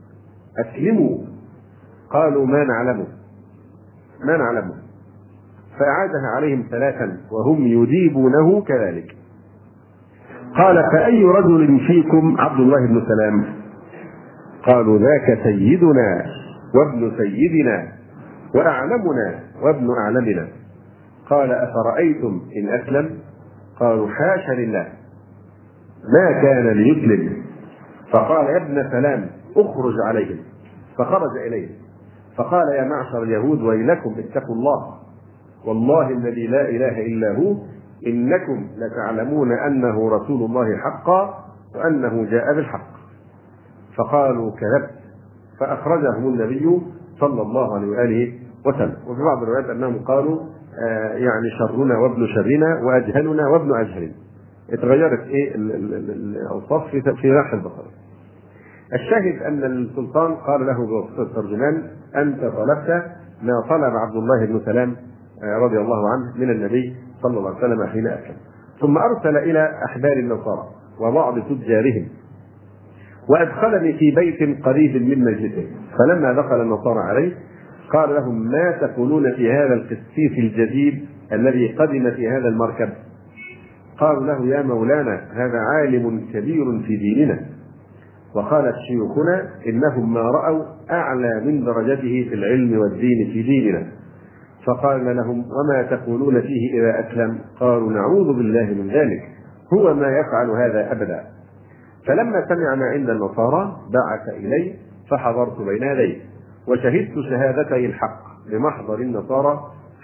أسلموا. قالوا: ما نعلمه. فأعادها عليهم ثلاثا وهم يجيبونه كذلك. قال: فأي رجل فيكم عبد الله بن سلام؟ قالوا: ذاك سيدنا وابن سيدنا وأعلمنا وابن أعلمنا. قال: أفرأيتم إن أسلم؟ قالوا: حاشا لله، ما كان ليسلم. فقال: يا ابن سلام اخرج عليهم. فخرج إليه فقال: يا معشر اليهود ويلكم، اتقوا الله، والله الذي لا إله إلا هو إنكم لتعلمون أنه رسول الله حقا وأنه جاء بالحق. فقالوا: كذبت. فأخرجهم النبي صلى الله عليه وآله وسلم. وفي بعض الروايات أنهم قالوا يعني شرنا وابن شرنا وأجهلنا وابن أجهلنا. اتغيرت الأوصاف في راح البصري. الشاهد أن السلطان قال له بواسطة الترجمان: أنت طلبت ما طلب عبد الله بن سلام رضي الله عنه من النبي صلى الله عليه وسلم حين أسلم. ثم أرسل إلى أحبار النصارى وبعض تجارهم وأدخلني في بيت قريب من مجلسه. فلما دخل النصارى عليه قال لهم: ما تقولون في هذا القسيس الجديد الذي قدم في هذا المركب؟ قالوا له: يا مولانا هذا عالم كبير في ديننا، وقالت شيوخنا إنهم ما رأوا أعلى من درجته في العلم والدين في ديننا. فقال لهم: وما تقولون فيه إذا أسلم؟ قالوا: نعوذ بالله من ذلك، هو ما يفعل هذا أبدا. فلما سمع ما عند النصارى بعث إلي فحضرت بين يديه وشهدت شهادتي الحق بمحضر النصارى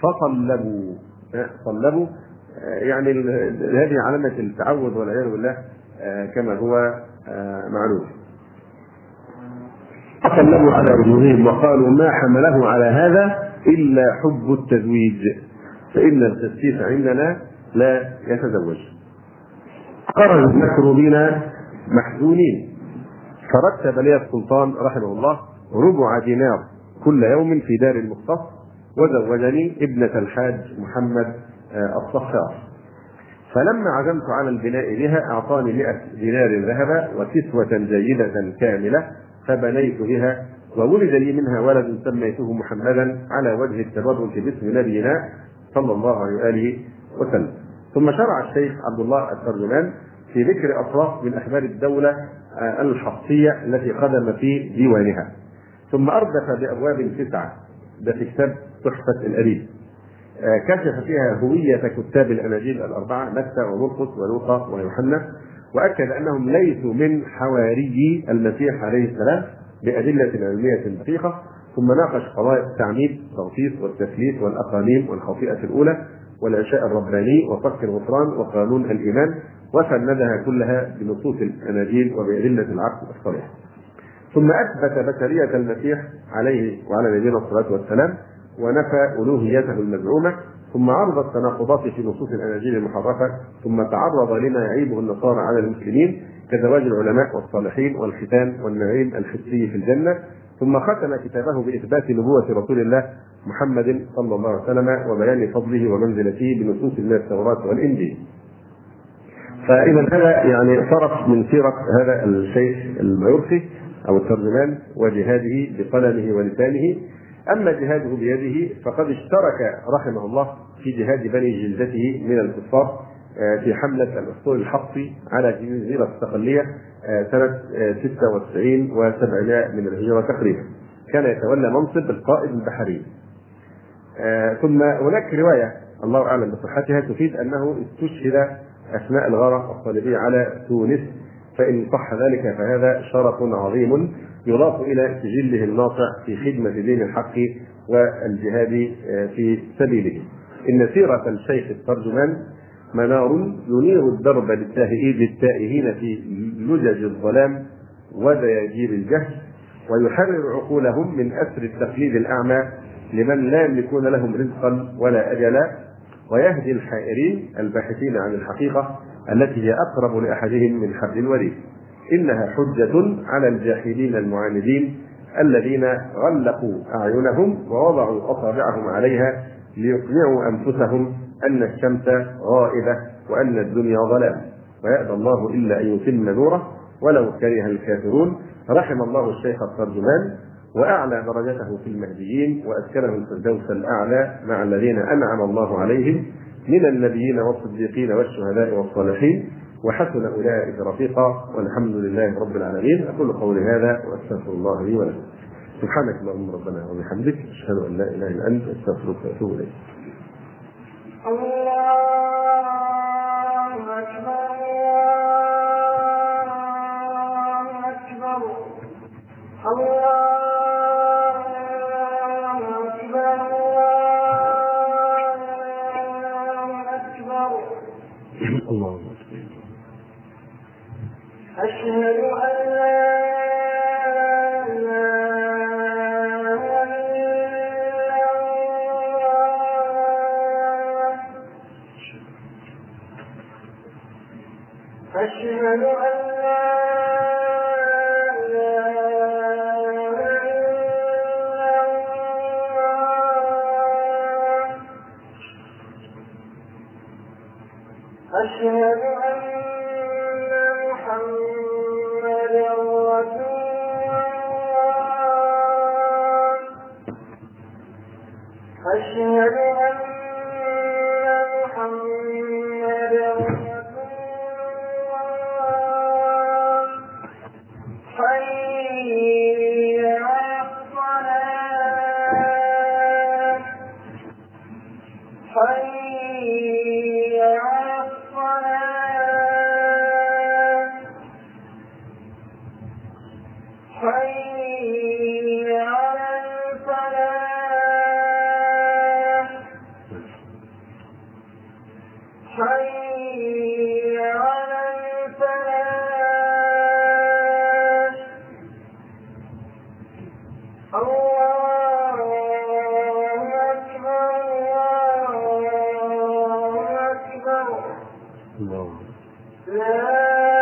فصلبوا يعني هذه علامة التعوذ والعياذ بالله كما هو معلوم. فصلبوا على وجوههم وقالوا: ما حمله على هذا إلا حب التزويج، فإن القسيس عندنا لا يتزوج. خرج مكروبين محزونين، فرتب لي السلطان رحمه الله ربع دينار كل يوم في دار المختص، وزوجني ابنة الحاج محمد الصفار. فلما عزمت على البناء بها أعطاني 100 دينار ذهبا وكسوة جيدة كاملة فبنيت بها، وولد لي منها ولد سميته محمدا على وجه التبرك باسم نبينا صلى الله عليه وآله وسلم. ثم شرع الشيخ عبد الله الترجمان في ذكر أطراف من أحبار الدولة الحصية التي قدم في ديوانها، ثم أردف بأبواب 9 ده في كتاب تحفة الأديب، كشف فيها هوية كتاب الأناجيل الأربعة متى ومرقس ولوقا ويوحنا، وأكد أنهم ليسوا من حواري المسيح عليه السلام بأدلة علمية دقيقة. ثم ناقش قضايا التعميد التغطيس والتثليث والأقانيم والخطيئة الأولى والعشاء الرباني وفك الغفران وقانون الإيمان، وسندها كلها بنصوص الأناجيل وبأدلة العقل الصالح. ثم أثبت بشرية المسيح عليه وعلى نبينا الصلاة والسلام ونفى ألوهيته المزعومة، ثم عرض التناقضات في نصوص الأناجيل المحرفة، ثم تعرض لما يعيبه النصارى على المسلمين كزواج العلماء والصالحين والختان والنعيم الحسي في الجنة، ثم ختم كتابه بإثبات نبوة رسول الله محمد صلى الله عليه وسلم وبيان فضله ومنزلته بنصوص من التوراة والإنجيل. فإذا هذا يعني طرف من سيرة هذا الشيخ الميورخي أو الترجمان وجهاده بقلمه ولسانه. أما جهاده بيده فقد اشترك رحمه الله في جهاد بني جلدته من الكفار في حملة الأسطول الحطي على جزيرة الصقلية سنة 96 و700 من الهجرة تقريبا. كان يتولى منصب القائد البحري. ثم هناك رواية الله أعلم بصحتها تفيد أنه استشهد أثناء الغارة الصليبية على تونس، فإن صح ذلك فهذا شرف عظيم يضاف إلى سجله الناطع في خدمة دين الحق والجهاد في سبيله. إن سيرة الشيخ الترجمان منار ينير الدرب للتائهين في لجج الظلام ودياجير الجهل، ويحرر عقولهم من أسر التقليد الأعمى لمن لا يملكون لهم رزقا ولا أجلا، ويهدي الحائرين الباحثين عن الحقيقة التي هي أقرب لأحدهم من حبل الوريد. إنها حجة على الجاحدين المعاندين الذين غلقوا أعينهم ووضعوا أصابعهم عليها ليقنعوا أنفسهم أن الشمس غائبة وأن الدنيا ظلام، ويأبى الله إلا أن يتم نوره ولو كره الكافرون. رحم الله الشيخ الترجمان وأعلى درجته في المهديين، وأسكنه الفردوس الأعلى مع الذين أنعم الله عليهم من النبيين والصديقين والشهداء والصالحين، وحسن أولئك رفيقا، والحمد لله رب العالمين. أقول قولي هذا وأستغفر الله لي ولكم. سبحانك اللهم ربنا وبحمدك، أشهد أن لا إله إلا أنت، أستغفرك وأتوب إليك. الله أكبر. أشهد أن لا أشهد أن لا أشهد أن محمدا رسول الله. أشهد أن محمدا رسول الله. حي على الصلاة. حي على الصلاة. حي على الفلاح. حي على الفلاح. الله أكبر. الله أكبر. الله. لا